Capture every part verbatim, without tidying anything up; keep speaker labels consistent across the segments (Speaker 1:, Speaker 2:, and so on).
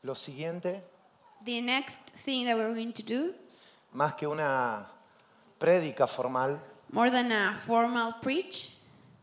Speaker 1: Lo siguiente,
Speaker 2: The next thing that we're going to do,
Speaker 1: más que una prédica formal,
Speaker 2: more than a formal preach,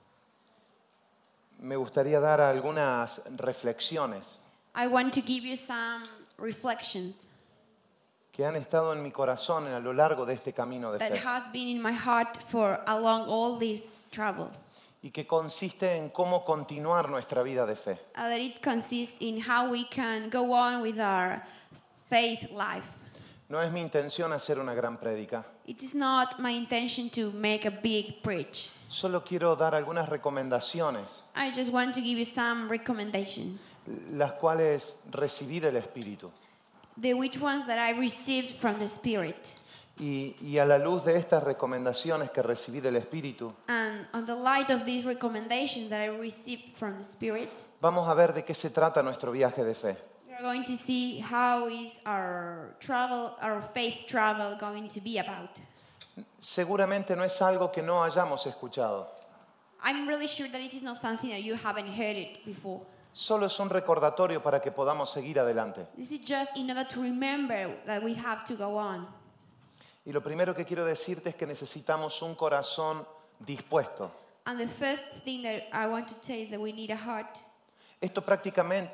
Speaker 1: me gustaría dar algunas reflexiones
Speaker 2: I want to give you some reflections
Speaker 1: que han estado en mi corazón a lo largo de este camino de
Speaker 2: that
Speaker 1: fe
Speaker 2: has been in my heart for along all this travel.
Speaker 1: y que consiste en cómo continuar nuestra vida de fe.
Speaker 2: Uh, that it consists in how we can go on with our faith life.
Speaker 1: No es mi intención hacer una gran prédica,
Speaker 2: It is not my intention to make a big preach.
Speaker 1: solo quiero dar algunas recomendaciones,
Speaker 2: I just want to give you some recommendations,
Speaker 1: las cuales recibí del Espíritu.
Speaker 2: the which ones that I received from the Spirit.
Speaker 1: Y, y a la luz de estas recomendaciones que recibí del Espíritu,
Speaker 2: And on the light of these recommendations that I received from the Spirit,
Speaker 1: vamos a ver de qué se trata nuestro viaje de fe.
Speaker 2: we are going to see how is our travel, our faith travel going to be about.
Speaker 1: Seguramente no es algo que no hayamos escuchado,
Speaker 2: I'm really sure that it is not something that you haven't heard it before.
Speaker 1: solo es un recordatorio para que podamos seguir adelante.
Speaker 2: This is just in order to remember that we have to go on.
Speaker 1: Y lo primero que quiero decirte es que necesitamos un corazón dispuesto.
Speaker 2: And the first thing that I want to tell is that we need a heart,
Speaker 1: Esto prácticamente,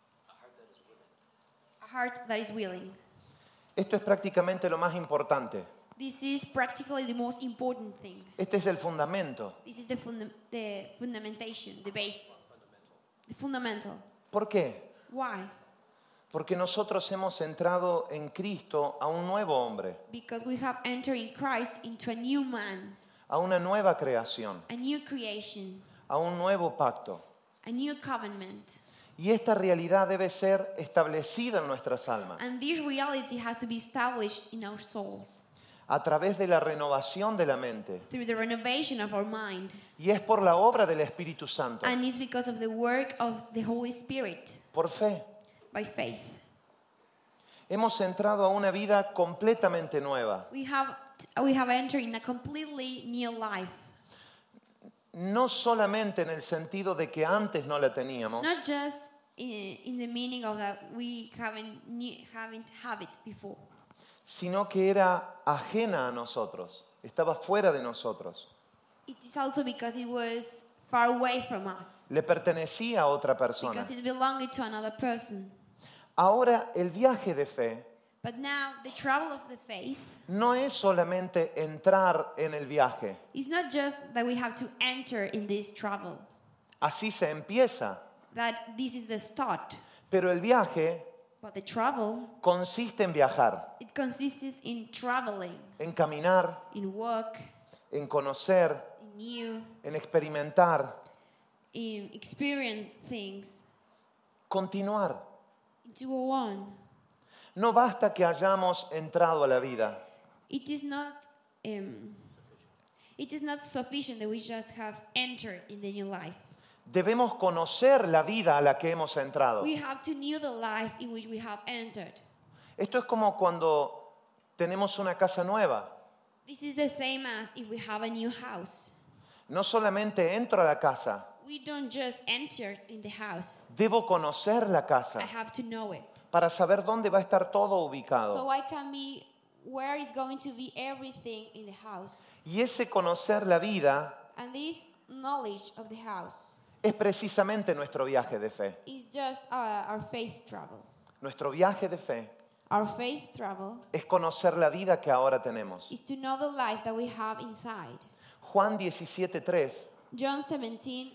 Speaker 2: a heart that is willing.
Speaker 1: esto es prácticamente lo más importante.
Speaker 2: This is practically the most important thing.
Speaker 1: Este es el fundamento.
Speaker 2: This is the, funda- the fundamentation, the base, the fundamental.
Speaker 1: ¿Por qué?
Speaker 2: Why?
Speaker 1: Porque nosotros hemos entrado en Cristo a un nuevo hombre,
Speaker 2: Because we have entered in Christ into a new man,
Speaker 1: a una nueva creación,
Speaker 2: a new creation,
Speaker 1: a un nuevo pacto.
Speaker 2: a new covenant.
Speaker 1: Y esta realidad debe ser establecida en nuestras almas
Speaker 2: And this reality has to be established in our souls
Speaker 1: a través de la renovación de la mente.
Speaker 2: through the renovation of our mind.
Speaker 1: Y es por la obra del Espíritu Santo,
Speaker 2: And it's because of the work of the Holy Spirit,
Speaker 1: por fe.
Speaker 2: by faith.
Speaker 1: Hemos entrado a una vida completamente nueva.
Speaker 2: We have, we have entered in a completely new life.
Speaker 1: No solamente en el sentido de que antes no la teníamos,
Speaker 2: Not just in, in the meaning of that we haven't, knew- haven't have it before,
Speaker 1: sino que era ajena a nosotros, estaba fuera de nosotros.
Speaker 2: it is also because it was far away from us,
Speaker 1: Le pertenecía a otra persona.
Speaker 2: because it belonged to another person.
Speaker 1: Ahora el viaje de fe
Speaker 2: But now the travel of the faith
Speaker 1: no es solamente entrar en el viaje.
Speaker 2: is not just that we have to enter in this travel,
Speaker 1: Así se empieza.
Speaker 2: that this is the start,
Speaker 1: Pero el viaje
Speaker 2: but the travel,
Speaker 1: consiste en viajar,
Speaker 2: it consists in traveling,
Speaker 1: en caminar,
Speaker 2: in work,
Speaker 1: en conocer,
Speaker 2: in new,
Speaker 1: en experimentar,
Speaker 2: in experience things,
Speaker 1: continuar.
Speaker 2: to go on.
Speaker 1: No basta que hayamos entrado a la vida.
Speaker 2: It is not um, it is not sufficient that we just have entered in the new life.
Speaker 1: Debemos conocer la vida a la que hemos entrado.
Speaker 2: We have to know the life in which we have entered.
Speaker 1: Esto es como cuando tenemos una casa nueva.
Speaker 2: This is the same as if we have a new house.
Speaker 1: No solamente entro a la casa,
Speaker 2: We don't just enter in the house.
Speaker 1: debo conocer la casa
Speaker 2: I have to know it.
Speaker 1: para saber dónde va a estar todo
Speaker 2: So
Speaker 1: ubicado.
Speaker 2: I can be where is going to be everything in the house.
Speaker 1: Y ese conocer la vida
Speaker 2: And this knowledge of the house
Speaker 1: es precisamente nuestro viaje de fe.
Speaker 2: is just uh, our faith travel.
Speaker 1: Nuestro viaje de fe
Speaker 2: Our faith travel
Speaker 1: es conocer la vida que ahora tenemos.
Speaker 2: is to know the life that we have inside.
Speaker 1: Juan diecisiete, tres,
Speaker 2: John seventeen,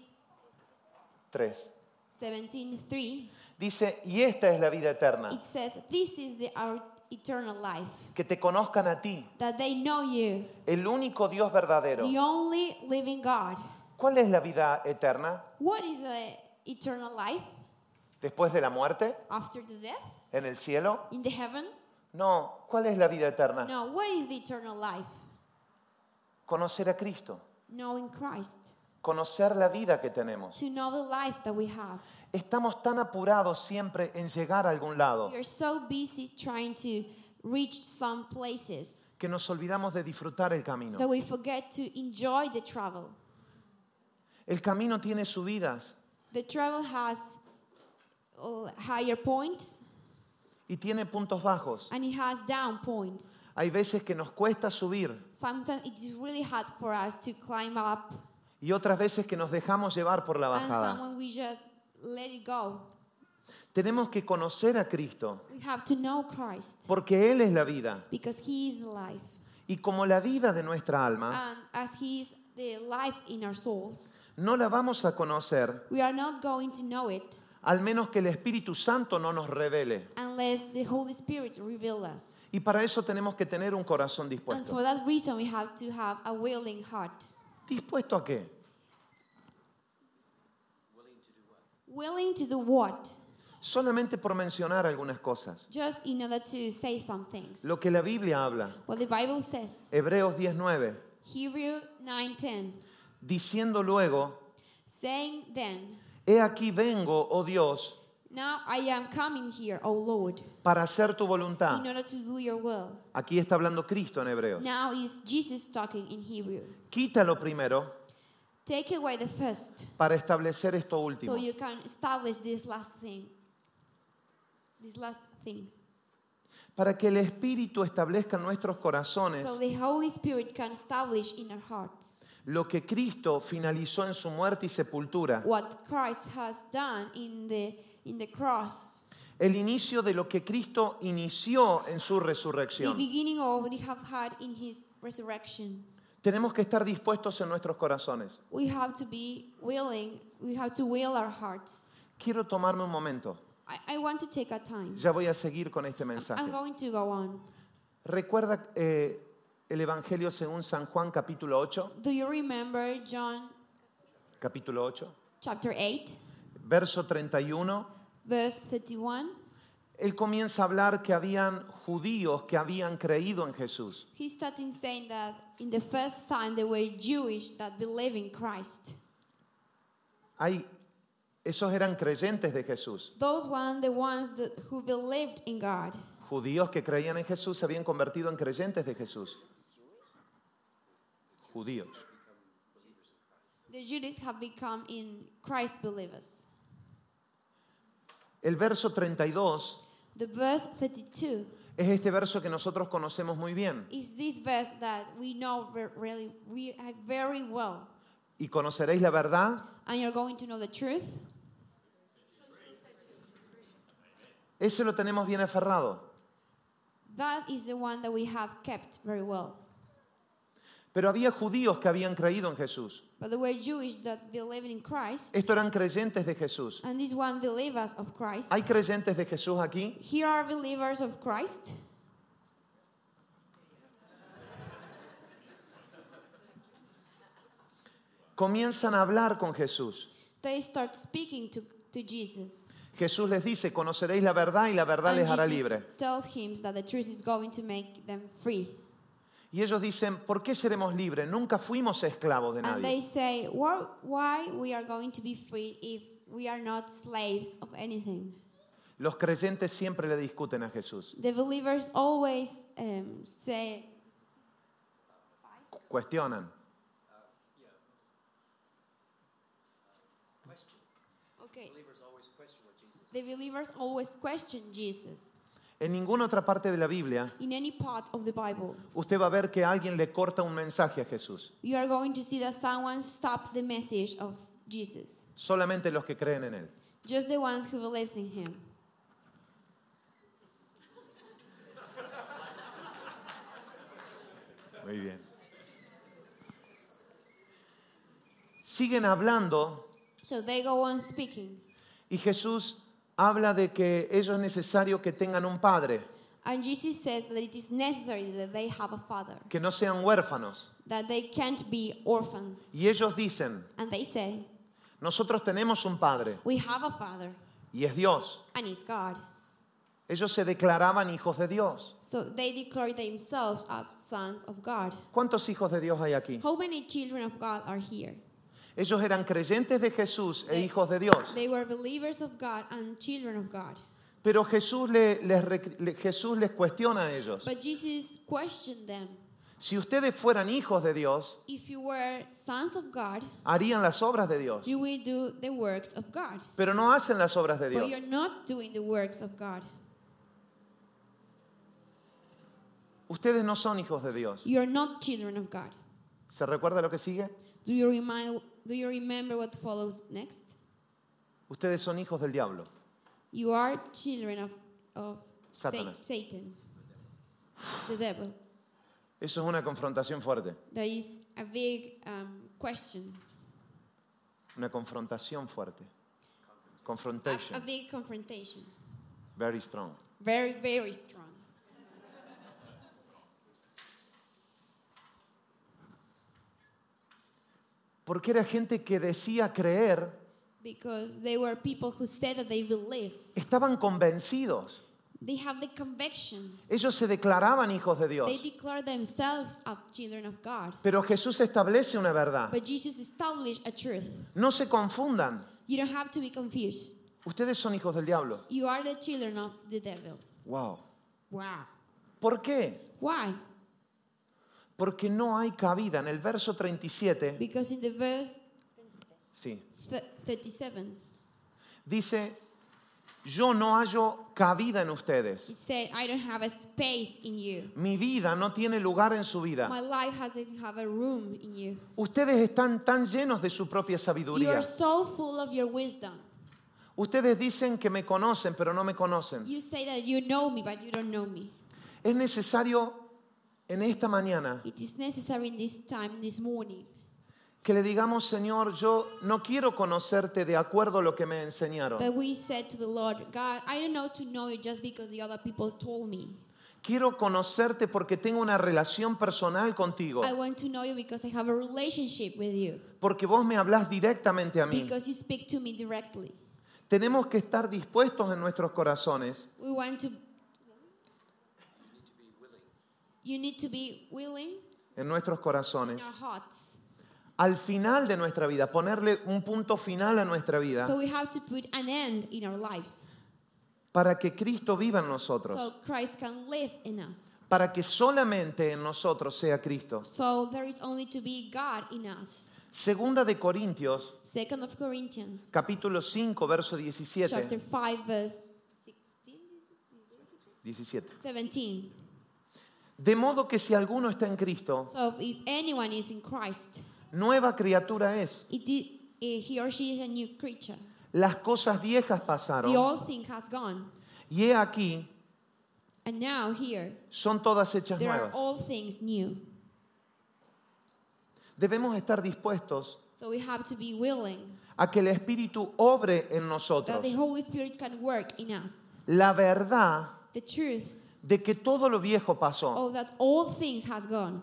Speaker 1: tres
Speaker 2: seventeen, three,
Speaker 1: dice, y esta es la vida eterna,
Speaker 2: it says, this is the, our eternal life,
Speaker 1: que te conozcan a ti,
Speaker 2: that they know you,
Speaker 1: el único Dios verdadero.
Speaker 2: the only living God.
Speaker 1: ¿Cuál es la vida eterna?
Speaker 2: What is the eternal life?
Speaker 1: ¿Después de la muerte?
Speaker 2: After the death?
Speaker 1: ¿En el cielo?
Speaker 2: In the heaven?
Speaker 1: No. ¿Cuál es la vida eterna?
Speaker 2: No, what is the eternal life?
Speaker 1: Conocer a Cristo.
Speaker 2: Knowing Christ.
Speaker 1: Conocer la vida que tenemos.
Speaker 2: To know the life that we have.
Speaker 1: Estamos tan apurados siempre en llegar a algún lado
Speaker 2: We are so busy trying to reach some places
Speaker 1: que nos olvidamos de disfrutar el camino.
Speaker 2: that we forget to enjoy the travel.
Speaker 1: El camino tiene subidas,
Speaker 2: The travel has uh, higher points,
Speaker 1: y tiene puntos bajos.
Speaker 2: and it has down points.
Speaker 1: Hay veces que nos cuesta subir
Speaker 2: Sometimes it is really hard for us to climb up,
Speaker 1: y otras veces que nos dejamos llevar por la
Speaker 2: and
Speaker 1: bajada.
Speaker 2: some when we just let it go.
Speaker 1: Tenemos que conocer a Cristo
Speaker 2: We have to know Christ
Speaker 1: porque Él es la vida.
Speaker 2: because He is the life.
Speaker 1: Y como la vida de nuestra alma
Speaker 2: And as He is the life in our souls,
Speaker 1: no la vamos a conocer
Speaker 2: we are not going to know it
Speaker 1: al menos que el Espíritu Santo no nos revele.
Speaker 2: unless the Holy Spirit reveals us.
Speaker 1: Y para eso tenemos que tener un corazón
Speaker 2: And
Speaker 1: dispuesto.
Speaker 2: for that reason, we have to have a willing heart.
Speaker 1: ¿Dispuesto a qué?
Speaker 2: Willing to do what?
Speaker 1: Solamente por mencionar algunas cosas.
Speaker 2: Just in order to say some things.
Speaker 1: Lo que la Biblia habla.
Speaker 2: What the Bible says.
Speaker 1: Hebreos diez nueve.
Speaker 2: Hebrew nine ten.
Speaker 1: Diciendo luego,
Speaker 2: Saying then,
Speaker 1: he aquí vengo, oh Dios,
Speaker 2: now I am coming here, O Lord,
Speaker 1: para hacer tu voluntad.
Speaker 2: in order to do your will.
Speaker 1: Aquí está hablando Cristo en Hebreos.
Speaker 2: Now is Jesus talking in Hebrew.
Speaker 1: Quítalo primero
Speaker 2: Take away the first,
Speaker 1: para establecer esto último.
Speaker 2: so you can establish this last thing. This last thing.
Speaker 1: Para que el Espíritu establezca en nuestros corazones
Speaker 2: So the Holy Spirit can establish in our hearts
Speaker 1: lo que Cristo finalizó en su muerte y sepultura.
Speaker 2: what Christ has done in the in the cross.
Speaker 1: El inicio de lo que Cristo inició en su
Speaker 2: The
Speaker 1: resurrección.
Speaker 2: beginning of what we have had in His resurrection.
Speaker 1: Tenemos que estar dispuestos en nuestros corazones.
Speaker 2: We have to be willing. We have to will our hearts.
Speaker 1: Quiero tomarme un momento.
Speaker 2: I, I want to take a time.
Speaker 1: Ya voy a seguir con este
Speaker 2: I'm
Speaker 1: mensaje.
Speaker 2: going to go on.
Speaker 1: ¿Recuerda eh, el Evangelio según San Juan capítulo ocho?
Speaker 2: Do you remember John
Speaker 1: Capítulo ocho,
Speaker 2: chapter eight,
Speaker 1: verso treinta y uno.
Speaker 2: verse thirty-one?
Speaker 1: Él comienza a hablar que habían judíos que habían creído en Jesús.
Speaker 2: He's starting saying that in the first time they were Jewish that believe in Christ.
Speaker 1: Hay, esos eran creyentes de Jesús.
Speaker 2: Those one, the ones that, who believed in God.
Speaker 1: Judíos que creían en Jesús se habían convertido en creyentes de Jesús. Judíos.
Speaker 2: The Jews have become in Christ believers.
Speaker 1: El verso treinta y dos
Speaker 2: The verse thirty-two
Speaker 1: es este verso que nosotros conocemos muy bien.
Speaker 2: is this verse that we know ve- really we have very well.
Speaker 1: Y conoceréis la verdad
Speaker 2: And you're going to know the truth.
Speaker 1: ese lo tenemos bien aferrado.
Speaker 2: That is the one that we have kept very well.
Speaker 1: Pero había judíos que habían creído en Jesús.
Speaker 2: But there were Jewish that believed in Christ.
Speaker 1: Estos eran creyentes de Jesús.
Speaker 2: And these one believers of Christ.
Speaker 1: ¿Hay creyentes de Jesús aquí?
Speaker 2: Here are believers of Christ.
Speaker 1: Comienzan a hablar con Jesús.
Speaker 2: They start speaking to, to Jesus.
Speaker 1: Jesús les dice, conoceréis la verdad y la verdad
Speaker 2: And
Speaker 1: les hará
Speaker 2: Jesus
Speaker 1: libre.
Speaker 2: tells him that the truth is going to make them free.
Speaker 1: Y ellos dicen, ¿por qué seremos libres? Nunca fuimos esclavos de
Speaker 2: And they
Speaker 1: nadie.
Speaker 2: say, well, why we are going to be free if we are not slaves of anything?
Speaker 1: Los creyentes siempre le discuten a Jesús.
Speaker 2: The believers always um, say,
Speaker 1: Cuestionan.
Speaker 2: okay. The believers always question Jesus.
Speaker 1: En ninguna otra parte de la Biblia
Speaker 2: In any part of the Bible,
Speaker 1: usted va a ver que alguien le corta un mensaje a Jesús.
Speaker 2: you are going to see that someone stopped the message of Jesus.
Speaker 1: Solamente los que creen en Él.
Speaker 2: Just the ones who believes in him.
Speaker 1: Muy bien. Siguen hablando
Speaker 2: So they go on speaking.
Speaker 1: y Jesús habla de que ellos es necesario que tengan un padre,
Speaker 2: And Jesus says that it is necessary that they have a father,
Speaker 1: que no sean huérfanos.
Speaker 2: that they can't be orphans.
Speaker 1: Y ellos dicen,
Speaker 2: And they say,
Speaker 1: nosotros tenemos un padre
Speaker 2: we have a father,
Speaker 1: y es Dios.
Speaker 2: and it's God.
Speaker 1: Ellos se declaraban hijos de Dios.
Speaker 2: So they declare themselves as sons of God.
Speaker 1: ¿Cuántos hijos de Dios hay aquí?
Speaker 2: How many children of God are here?
Speaker 1: Ellos eran creyentes de Jesús e
Speaker 2: They-
Speaker 1: hijos de Dios.
Speaker 2: They were believers of God and children of God.
Speaker 1: Pero Jesús, le- les, rec- le- Jesús les cuestiona a ellos.
Speaker 2: But Jesus questioned them.
Speaker 1: Si ustedes fueran hijos de Dios,
Speaker 2: If you were sons of God,
Speaker 1: harían las obras de Dios.
Speaker 2: you will do the works of God.
Speaker 1: Pero no hacen las obras de
Speaker 2: But
Speaker 1: Dios.
Speaker 2: you're not doing the works of God.
Speaker 1: Ustedes no son hijos de Dios.
Speaker 2: You are not children of God.
Speaker 1: ¿Se recuerda lo que sigue?
Speaker 2: Do you, remind, do you remember what follows next?
Speaker 1: Ustedes son hijos del diablo.
Speaker 2: You are children of, of Sa-
Speaker 1: Satanás.
Speaker 2: Satan, the devil.
Speaker 1: Eso es una confrontación fuerte.
Speaker 2: There is a big um, question,
Speaker 1: Una confrontación fuerte.
Speaker 2: a,
Speaker 1: Confrontation.
Speaker 2: a big confrontation.
Speaker 1: Very strong.
Speaker 2: Very, very strong.
Speaker 1: Porque era gente que decía creer,
Speaker 2: Because they were people who said that they believe.
Speaker 1: estaban convencidos.
Speaker 2: They have the conviction.
Speaker 1: Ellos se declaraban hijos de Dios.
Speaker 2: They declare themselves as children of God.
Speaker 1: Pero Jesús establece una verdad.
Speaker 2: But Jesus established a truth.
Speaker 1: No se confundan.
Speaker 2: You don't have to be confused.
Speaker 1: Ustedes son hijos del diablo.
Speaker 2: You are the children of the devil.
Speaker 1: Wow.
Speaker 2: Wow.
Speaker 1: ¿Por qué?
Speaker 2: Why?
Speaker 1: Porque no hay cabida. En el verso treinta y siete,
Speaker 2: Because in the verse
Speaker 1: sí,
Speaker 2: thirty-seven,
Speaker 1: dice, yo no hallo cabida en ustedes.
Speaker 2: it said, I don't have a space in you.
Speaker 1: Mi vida no tiene lugar en su vida.
Speaker 2: My life doesn't have a room in you.
Speaker 1: Ustedes están tan llenos de su propia
Speaker 2: You
Speaker 1: sabiduría.
Speaker 2: are so full of your wisdom.
Speaker 1: Ustedes dicen que me conocen, pero no me conocen.
Speaker 2: You say that you know me, but you don't know me.
Speaker 1: Es necesario en esta mañana
Speaker 2: It is necessary in this time, this morning,
Speaker 1: que le digamos, Señor, yo no quiero conocerte de acuerdo a lo que me enseñaron.
Speaker 2: that we said to the Lord, God, I don't know to know you just because the other people told me.
Speaker 1: Quiero conocerte porque tengo una relación personal contigo.
Speaker 2: I want to know you because I have a relationship with you.
Speaker 1: Porque vos me hablás directamente a mí.
Speaker 2: Because you speak to me directly.
Speaker 1: Tenemos que estar dispuestos en nuestros corazones
Speaker 2: We want to. You need to be willing
Speaker 1: en nuestros
Speaker 2: in
Speaker 1: corazones,
Speaker 2: our hearts.
Speaker 1: al final de nuestra vida, ponerle un punto final a nuestra vida
Speaker 2: So we have to put an end in our lives.
Speaker 1: para que Cristo viva en nosotros,
Speaker 2: So Christ can live in us.
Speaker 1: para que solamente en nosotros sea Cristo.
Speaker 2: So there is only to be God in us.
Speaker 1: Segunda de Corintios,
Speaker 2: Second of Corinthians,
Speaker 1: capítulo cinco, verso
Speaker 2: chapter
Speaker 1: diecisiete.
Speaker 2: five, verse sixteen,
Speaker 1: diecisiete.
Speaker 2: seventeen.
Speaker 1: De modo que si alguno está en Cristo,
Speaker 2: So if anyone is in Christ,
Speaker 1: nueva criatura es.
Speaker 2: it is, he or she is a new creature.
Speaker 1: Las cosas viejas
Speaker 2: The
Speaker 1: pasaron
Speaker 2: old thing has gone.
Speaker 1: y he aquí,
Speaker 2: And now here,
Speaker 1: son todas hechas
Speaker 2: there are
Speaker 1: nuevas.
Speaker 2: all things new.
Speaker 1: Debemos estar dispuestos
Speaker 2: So we have to be willing
Speaker 1: a que el Espíritu obre en
Speaker 2: that
Speaker 1: nosotros
Speaker 2: the Holy Spirit can work in us.
Speaker 1: la verdad
Speaker 2: The truth
Speaker 1: de que todo lo viejo pasó
Speaker 2: of that all things has gone.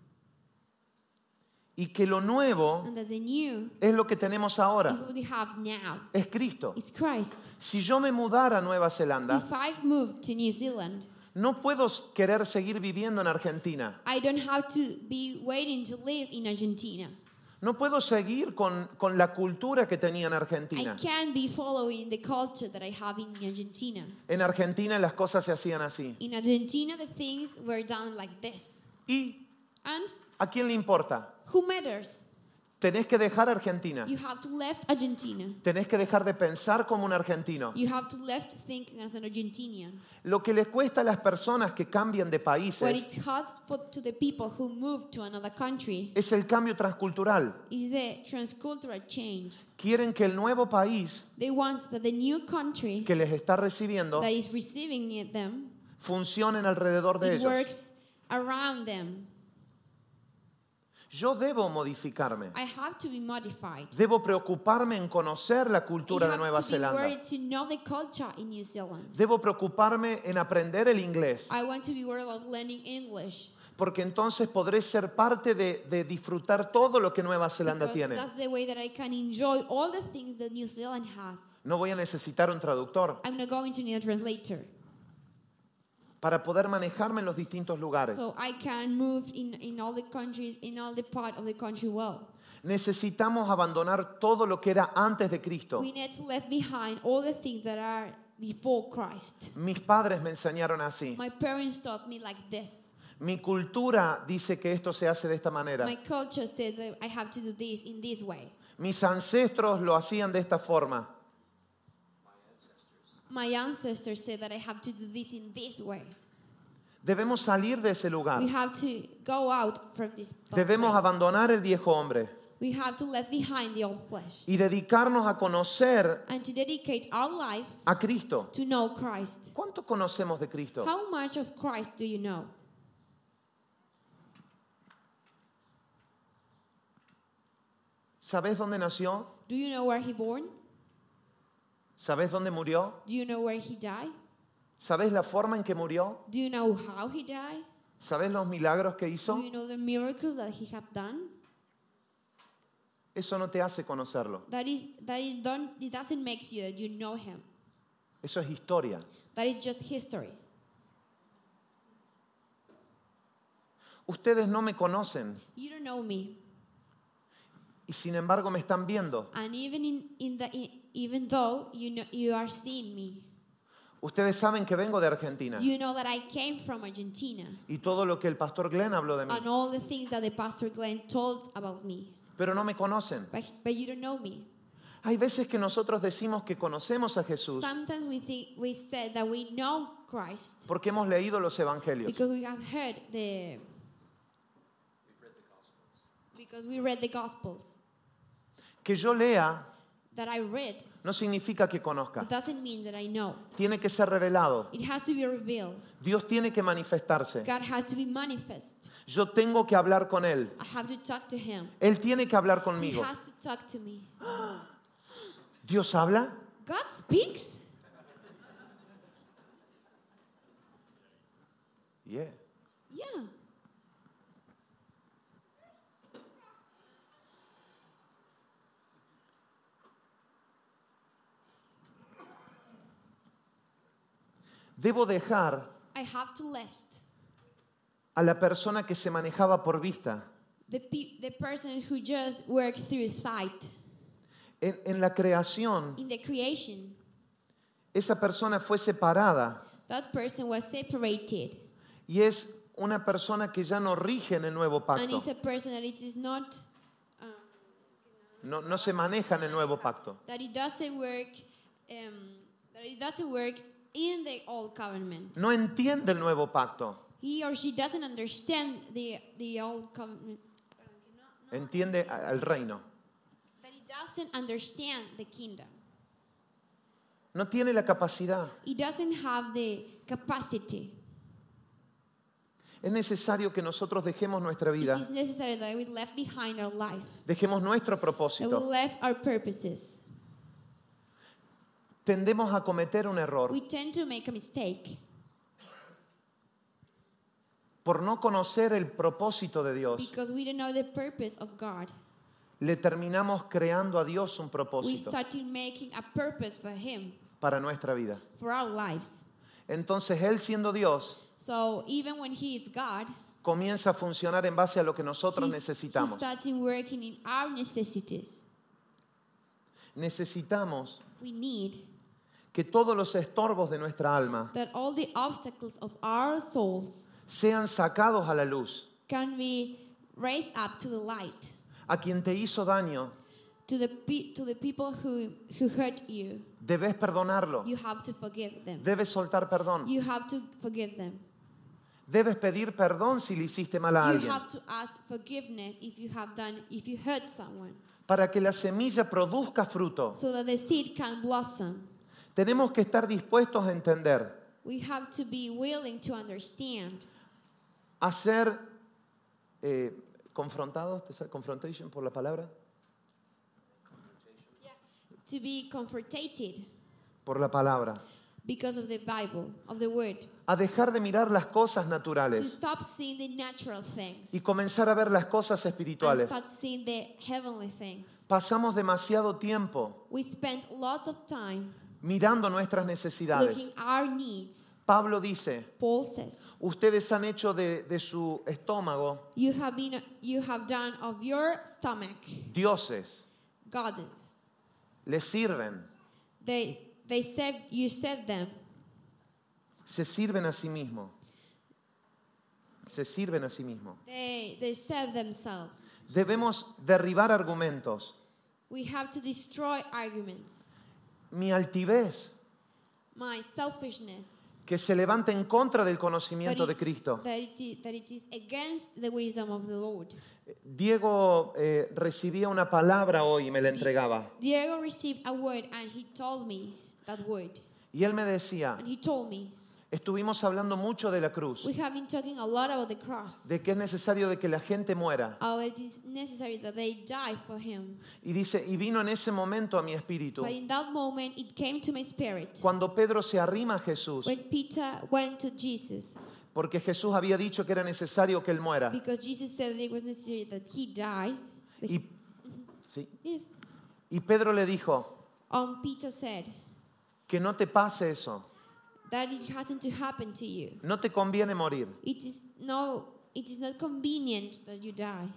Speaker 1: y que lo nuevo
Speaker 2: And that the new
Speaker 1: es lo que tenemos ahora,
Speaker 2: is what we have now.
Speaker 1: es Cristo.
Speaker 2: It's Christ.
Speaker 1: Si yo me mudara a Nueva Zelanda,
Speaker 2: If I moved to New Zealand,
Speaker 1: no puedo querer seguir viviendo en Argentina.
Speaker 2: I don't have to be waiting to live in Argentina.
Speaker 1: No puedo seguir con, con la cultura que tenía en
Speaker 2: I
Speaker 1: Argentina.
Speaker 2: can't be following the culture that I have in Argentina.
Speaker 1: En Argentina las cosas se hacían así.
Speaker 2: In Argentina, the things were done like this.
Speaker 1: ¿Y
Speaker 2: And
Speaker 1: a quién le importa?
Speaker 2: who matters?
Speaker 1: Tenés que dejar Argentina.
Speaker 2: You have to left Argentina.
Speaker 1: Tenés que dejar de pensar como un argentino.
Speaker 2: You have to left thinking as an Argentinian.
Speaker 1: Lo que les cuesta a las personas que cambian de
Speaker 2: What
Speaker 1: países
Speaker 2: it costs for, to the people who move to another country
Speaker 1: es el cambio transcultural.
Speaker 2: is the transcultural change.
Speaker 1: Quieren que el nuevo país
Speaker 2: They want that the new country
Speaker 1: que les está recibiendo
Speaker 2: that is receiving it, them,
Speaker 1: funcione alrededor de
Speaker 2: it
Speaker 1: ellos.
Speaker 2: works around them.
Speaker 1: Yo debo modificarme.
Speaker 2: I have to be modified.
Speaker 1: Debo preocuparme en conocer la
Speaker 2: I
Speaker 1: cultura de
Speaker 2: have
Speaker 1: Nueva
Speaker 2: to be
Speaker 1: Zelanda.
Speaker 2: worried to know the culture in New Zealand.
Speaker 1: Debo preocuparme en aprender el inglés,
Speaker 2: I want to be worried about learning English.
Speaker 1: porque entonces podré ser parte de, de disfrutar todo lo que Nueva Zelanda
Speaker 2: Because
Speaker 1: tiene.
Speaker 2: that's the way that I can enjoy all the things that New Zealand has.
Speaker 1: No voy a necesitar un traductor
Speaker 2: I'm not going to need a translator.
Speaker 1: para poder manejarme en los distintos lugares.
Speaker 2: So I can move in, in all the countries, in all the part of the country well.
Speaker 1: Necesitamos abandonar todo lo que era antes de Cristo.
Speaker 2: We need to leave behind all the things that are before Christ.
Speaker 1: Mis padres me enseñaron así.
Speaker 2: My parents taught me like this.
Speaker 1: Mi cultura dice que esto se hace de esta manera.
Speaker 2: My culture said that I have to do this in this way.
Speaker 1: Mis ancestros lo hacían de esta forma.
Speaker 2: My ancestors said that I have to do this in this way.
Speaker 1: Debemos salir de ese
Speaker 2: We
Speaker 1: lugar.
Speaker 2: have to go out from this
Speaker 1: Debemos
Speaker 2: place.
Speaker 1: abandonar el viejo hombre
Speaker 2: We have to leave behind the old flesh
Speaker 1: y dedicarnos a conocer
Speaker 2: and to dedicate our lives
Speaker 1: a Cristo.
Speaker 2: to know Christ.
Speaker 1: ¿Cuánto conocemos de Cristo?
Speaker 2: How much of Christ do you know?
Speaker 1: ¿Sabés dónde nació?
Speaker 2: Do you know where he born?
Speaker 1: ¿Sabés dónde murió?
Speaker 2: Do you know where he died?
Speaker 1: ¿Sabés la forma en que murió?
Speaker 2: Do you know how he died?
Speaker 1: ¿Sabés los milagros que
Speaker 2: Do
Speaker 1: hizo?
Speaker 2: you know the miracles that he have done?
Speaker 1: Eso no te hace conocerlo.
Speaker 2: That is that it don't it doesn't make you that you know him.
Speaker 1: Eso es historia.
Speaker 2: That is just history.
Speaker 1: Ustedes no me conocen
Speaker 2: You don't know me.
Speaker 1: y sin embargo me están viendo.
Speaker 2: And even in, in the in, even though you know you are seeing me,
Speaker 1: Ustedes saben que vengo de Argentina
Speaker 2: you know that I came from Argentina
Speaker 1: y todo lo que el pastor Glenn habló de mí,
Speaker 2: and all the things that the pastor Glenn told about me.
Speaker 1: pero no me conocen.
Speaker 2: But, but you don't know me.
Speaker 1: Hay veces que nosotros decimos que conocemos a Jesús
Speaker 2: Sometimes we think we said that we know Christ
Speaker 1: porque hemos leído los evangelios.
Speaker 2: because we have heard the because we read the Gospels.
Speaker 1: Que yo lea
Speaker 2: That I read,
Speaker 1: no significa que conozca.
Speaker 2: it doesn't mean that I know.
Speaker 1: Tiene que ser revelado.
Speaker 2: It has to be revealed.
Speaker 1: Dios tiene que manifestarse.
Speaker 2: God has to be manifest.
Speaker 1: Yo tengo que hablar con Él.
Speaker 2: I have to talk to him.
Speaker 1: Él tiene que hablar
Speaker 2: He
Speaker 1: conmigo.
Speaker 2: has to talk to me.
Speaker 1: ¿Dios habla?
Speaker 2: God speaks?
Speaker 1: Yeah.
Speaker 2: Yeah.
Speaker 1: Debo dejar
Speaker 2: I have to left
Speaker 1: a la persona que se manejaba por vista.
Speaker 2: the pe- the person who just worked through sight
Speaker 1: En, en la creación,
Speaker 2: in the creation.
Speaker 1: esa persona fue separada
Speaker 2: That person was separated,
Speaker 1: y es una persona que ya no rige en el nuevo
Speaker 2: and
Speaker 1: pacto.
Speaker 2: it's a person that it is not um,
Speaker 1: No, no se maneja en el nuevo pacto.
Speaker 2: that it doesn't work um, that it doesn't work in the old covenant.
Speaker 1: No entiende el nuevo pacto.
Speaker 2: He or she doesn't understand the the old covenant.
Speaker 1: Entiende a- al reino.
Speaker 2: That it doesn't understand the kingdom.
Speaker 1: No tiene la capacidad.
Speaker 2: It doesn't have the capacity.
Speaker 1: Es necesario que nosotros dejemos nuestra
Speaker 2: It
Speaker 1: vida,
Speaker 2: is necessary that we left behind our life.
Speaker 1: dejemos nuestro
Speaker 2: That we
Speaker 1: propósito.
Speaker 2: left our purposes.
Speaker 1: Tendemos a cometer un error
Speaker 2: We tend to make a mistake
Speaker 1: por no conocer el propósito de Dios.
Speaker 2: because we don't know the purpose of God.
Speaker 1: Le terminamos creando a Dios un
Speaker 2: We
Speaker 1: propósito
Speaker 2: started making a purpose for Him,
Speaker 1: para nuestra vida.
Speaker 2: for our lives.
Speaker 1: Entonces Él siendo Dios
Speaker 2: So even when He is God,
Speaker 1: comienza a funcionar en base a lo que nosotros
Speaker 2: He's, he's
Speaker 1: necesitamos.
Speaker 2: starting working in our necessities.
Speaker 1: Necesitamos
Speaker 2: We need
Speaker 1: que todos los estorbos de nuestra alma
Speaker 2: that all the obstacles of our souls
Speaker 1: sean sacados a la luz.
Speaker 2: can be raised up to the light.
Speaker 1: A quien te hizo daño,
Speaker 2: To the pe- to the people who who hurt you,
Speaker 1: debes perdonarlo.
Speaker 2: you have to forgive them.
Speaker 1: Debes soltar perdón.
Speaker 2: You have to forgive them.
Speaker 1: Debes pedir perdón si le hiciste mal a
Speaker 2: You
Speaker 1: alguien.
Speaker 2: have to ask forgiveness if you have done if you hurt someone,
Speaker 1: Para que la semilla produzca fruto,
Speaker 2: so that the seed can blossom.
Speaker 1: tenemos que estar dispuestos a entender,
Speaker 2: We have to be willing to understand,
Speaker 1: a ser eh, confrontados, ¿te sale confrontation por la palabra?
Speaker 2: to be comforted
Speaker 1: Por la palabra.
Speaker 2: because of the Bible, of the Word.
Speaker 1: A dejar de mirar las cosas
Speaker 2: To
Speaker 1: naturales
Speaker 2: stop seeing the natural things
Speaker 1: y comenzar a ver las cosas
Speaker 2: and
Speaker 1: espirituales.
Speaker 2: start seeing the heavenly things.
Speaker 1: Pasamos demasiado tiempo
Speaker 2: We spend lots of time
Speaker 1: mirando nuestras necesidades.
Speaker 2: looking our needs.
Speaker 1: Pablo dice,
Speaker 2: Paul says,
Speaker 1: ustedes han hecho de, de su estómago
Speaker 2: you have been you have done of your stomach
Speaker 1: dioses,
Speaker 2: goddess.
Speaker 1: les sirven,
Speaker 2: They they serve you serve them.
Speaker 1: se sirven a sí mismos. Se sirven a sí mismos.
Speaker 2: They they serve themselves.
Speaker 1: Debemos derribar argumentos.
Speaker 2: We have to destroy arguments.
Speaker 1: Mi altivez
Speaker 2: My selfishness
Speaker 1: que se levanta en contra del
Speaker 2: that,
Speaker 1: conocimiento de
Speaker 2: it's-
Speaker 1: Cristo.
Speaker 2: that, it is, that it is against the wisdom of the Lord.
Speaker 1: Diego eh, recibía una palabra hoy y me la entregaba.
Speaker 2: Diego received a word and he told me that word.
Speaker 1: Y él me decía,
Speaker 2: And he told me,
Speaker 1: estuvimos hablando mucho de la cruz,
Speaker 2: we have been talking a lot about the cross.
Speaker 1: de que es necesario de que la gente muera.
Speaker 2: How it is necessary that they die for him.
Speaker 1: Y dice, y vino en ese momento a mi espíritu,
Speaker 2: But in that moment, it came to my spirit.
Speaker 1: cuando Pedro se arrima a Jesús,
Speaker 2: When Peter went to Jesus,
Speaker 1: porque Jesús había dicho que era necesario que él muera.
Speaker 2: because Jesus said that it was necessary that he die. that
Speaker 1: Y, sí,
Speaker 2: Yes.
Speaker 1: y Pedro le dijo,
Speaker 2: Um, Peter said
Speaker 1: que no te pase eso,
Speaker 2: that it hasn't to happen to you.
Speaker 1: no te conviene morir.
Speaker 2: It is no, it is not convenient that you die.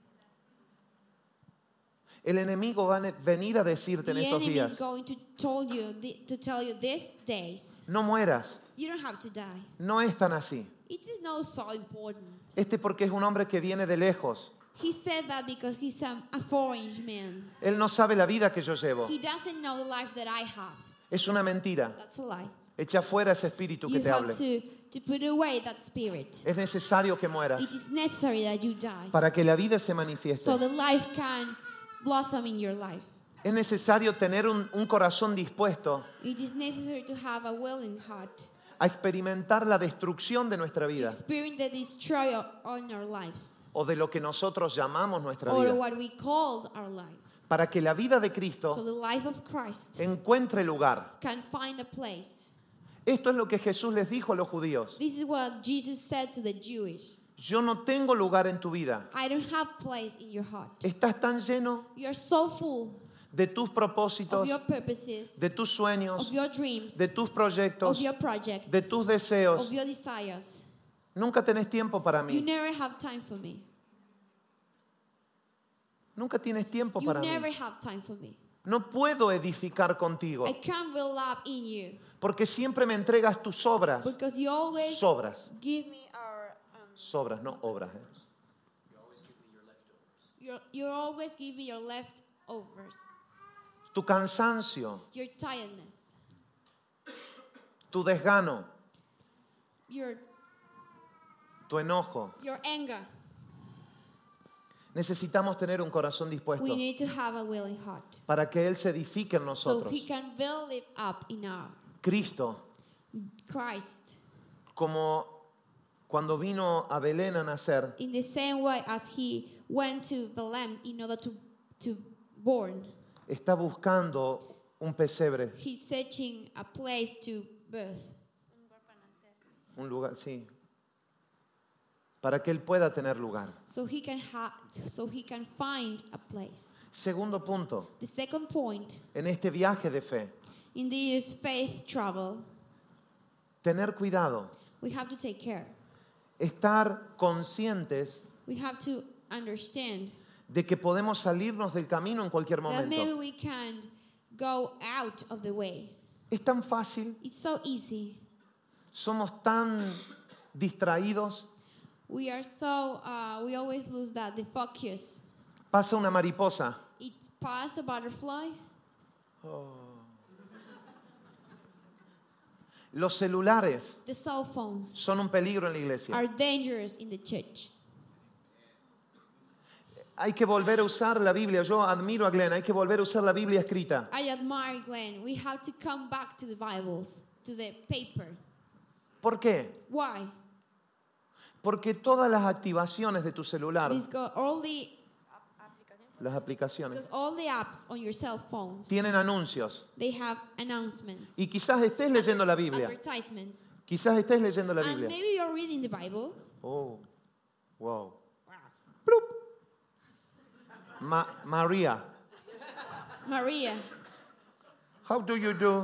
Speaker 1: El enemigo va a venir a decirte en
Speaker 2: The
Speaker 1: estos
Speaker 2: enemy is
Speaker 1: días,
Speaker 2: going to told you thi- to tell you these days
Speaker 1: no mueras,
Speaker 2: you don't have to die.
Speaker 1: no es tan así.
Speaker 2: It is not so important.
Speaker 1: Este porque es un hombre que viene de lejos.
Speaker 2: He said that because he's a, a foreign man.
Speaker 1: Él no sabe la vida que yo llevo.
Speaker 2: He doesn't know the life that I have.
Speaker 1: Es una mentira.
Speaker 2: That's a lie.
Speaker 1: Echa fuera ese espíritu que
Speaker 2: You
Speaker 1: te
Speaker 2: have
Speaker 1: hable.
Speaker 2: to, to put away that spirit.
Speaker 1: Es necesario que mueras
Speaker 2: It is necessary that you die
Speaker 1: para que la vida se manifieste.
Speaker 2: so the life can blossom in your life.
Speaker 1: Es necesario tener un, un corazón dispuesto
Speaker 2: It is necessary to have a willing heart
Speaker 1: a experimentar la destrucción de nuestra
Speaker 2: to
Speaker 1: vida
Speaker 2: experience the destroy on our lives
Speaker 1: o de lo que nosotros llamamos nuestra
Speaker 2: or
Speaker 1: vida,
Speaker 2: what we called our lives.
Speaker 1: para que la vida de
Speaker 2: So
Speaker 1: Cristo
Speaker 2: the life of Christ
Speaker 1: encuentre lugar.
Speaker 2: can find a place.
Speaker 1: Esto es lo que Jesús les dijo a los judíos.
Speaker 2: This is what Jesus said to the Jewish.
Speaker 1: Yo no tengo lugar en tu vida.
Speaker 2: I don't have place in your heart.
Speaker 1: Estás tan lleno
Speaker 2: You are so full
Speaker 1: de tus
Speaker 2: of
Speaker 1: propósitos,
Speaker 2: your purposes,
Speaker 1: de tus sueños,
Speaker 2: of your dreams,
Speaker 1: de tus
Speaker 2: of
Speaker 1: proyectos,
Speaker 2: your projects,
Speaker 1: de tus deseos.
Speaker 2: of your desires.
Speaker 1: Nunca tenés tiempo para
Speaker 2: You
Speaker 1: mí.
Speaker 2: never have time for me.
Speaker 1: Nunca tienes tiempo
Speaker 2: You
Speaker 1: para
Speaker 2: never
Speaker 1: mí.
Speaker 2: have time for me.
Speaker 1: No puedo edificar contigo
Speaker 2: I can't build up in you
Speaker 1: porque siempre me entregas tus obras.
Speaker 2: because you always
Speaker 1: Sobras.
Speaker 2: give me our. Um,
Speaker 1: Sobras, no obras. ¿eh?
Speaker 2: you you always give me your leftovers,
Speaker 1: Tu cansancio,
Speaker 2: your tiredness,
Speaker 1: tu desgano,
Speaker 2: your
Speaker 1: tu enojo.
Speaker 2: your anger.
Speaker 1: Necesitamos tener un corazón dispuesto
Speaker 2: We need to have a willing heart
Speaker 1: para que Él se edifique en
Speaker 2: so
Speaker 1: nosotros.
Speaker 2: He can build it up in our
Speaker 1: Cristo,
Speaker 2: Christ.
Speaker 1: como cuando vino a Belén a nacer,
Speaker 2: In the same way as He went to Bethlehem in order to to born,
Speaker 1: está buscando un pesebre,
Speaker 2: He's searching a place to birth.
Speaker 1: un lugar, sí, para que Él pueda tener lugar.
Speaker 2: So he can ha- so he can find a place.
Speaker 1: Segundo punto,
Speaker 2: The second point
Speaker 1: en este viaje de fe,
Speaker 2: in this faith travel,
Speaker 1: tener cuidado,
Speaker 2: we have to take care.
Speaker 1: estar conscientes
Speaker 2: We have to understand
Speaker 1: de que podemos salirnos del camino en cualquier
Speaker 2: that maybe
Speaker 1: momento.
Speaker 2: we can go out of the way.
Speaker 1: Es tan fácil,
Speaker 2: It's so easy.
Speaker 1: somos tan distraídos.
Speaker 2: We are so uh, we always lose that the focus.
Speaker 1: Pasa una mariposa.
Speaker 2: It pass a butterfly.
Speaker 1: Los celulares
Speaker 2: The cell phones
Speaker 1: son un peligro en la iglesia.
Speaker 2: are dangerous in the church.
Speaker 1: Hay que volver a usar la Biblia. Yo admiro a Glenn. Hay que volver a usar la Biblia escrita.
Speaker 2: I admire Glenn. We have to come back to the Bibles, to the paper.
Speaker 1: ¿Por qué?
Speaker 2: Why?
Speaker 1: Porque todas las activaciones de tu celular,
Speaker 2: Because all the
Speaker 1: las aplicaciones,
Speaker 2: because all the apps on your cell phones,
Speaker 1: tienen anuncios.
Speaker 2: they have announcements,
Speaker 1: Y quizás estés leyendo la Biblia.
Speaker 2: advertisements,
Speaker 1: Quizás estés leyendo la
Speaker 2: and
Speaker 1: Biblia.
Speaker 2: maybe you're reading the Bible.
Speaker 1: Oh, wow. Plup. Ma- Maria,
Speaker 2: Maria,
Speaker 1: how do you do?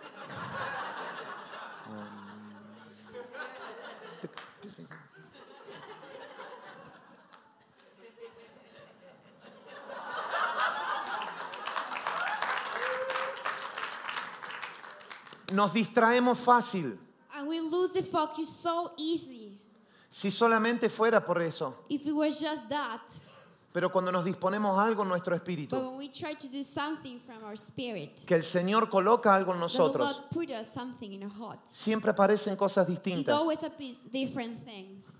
Speaker 1: Nos distraemos fácil.
Speaker 2: and we lose the focus so easy.
Speaker 1: Si solamente fuera por eso,
Speaker 2: If it was just that,
Speaker 1: Pero cuando nos disponemos a algo en nuestro
Speaker 2: But
Speaker 1: espíritu,
Speaker 2: when we try to do something from our spirit,
Speaker 1: que el Señor coloca algo en
Speaker 2: the
Speaker 1: nosotros,
Speaker 2: Lord put us something in our hearts.
Speaker 1: siempre aparecen cosas
Speaker 2: It
Speaker 1: distintas.
Speaker 2: always appears different things.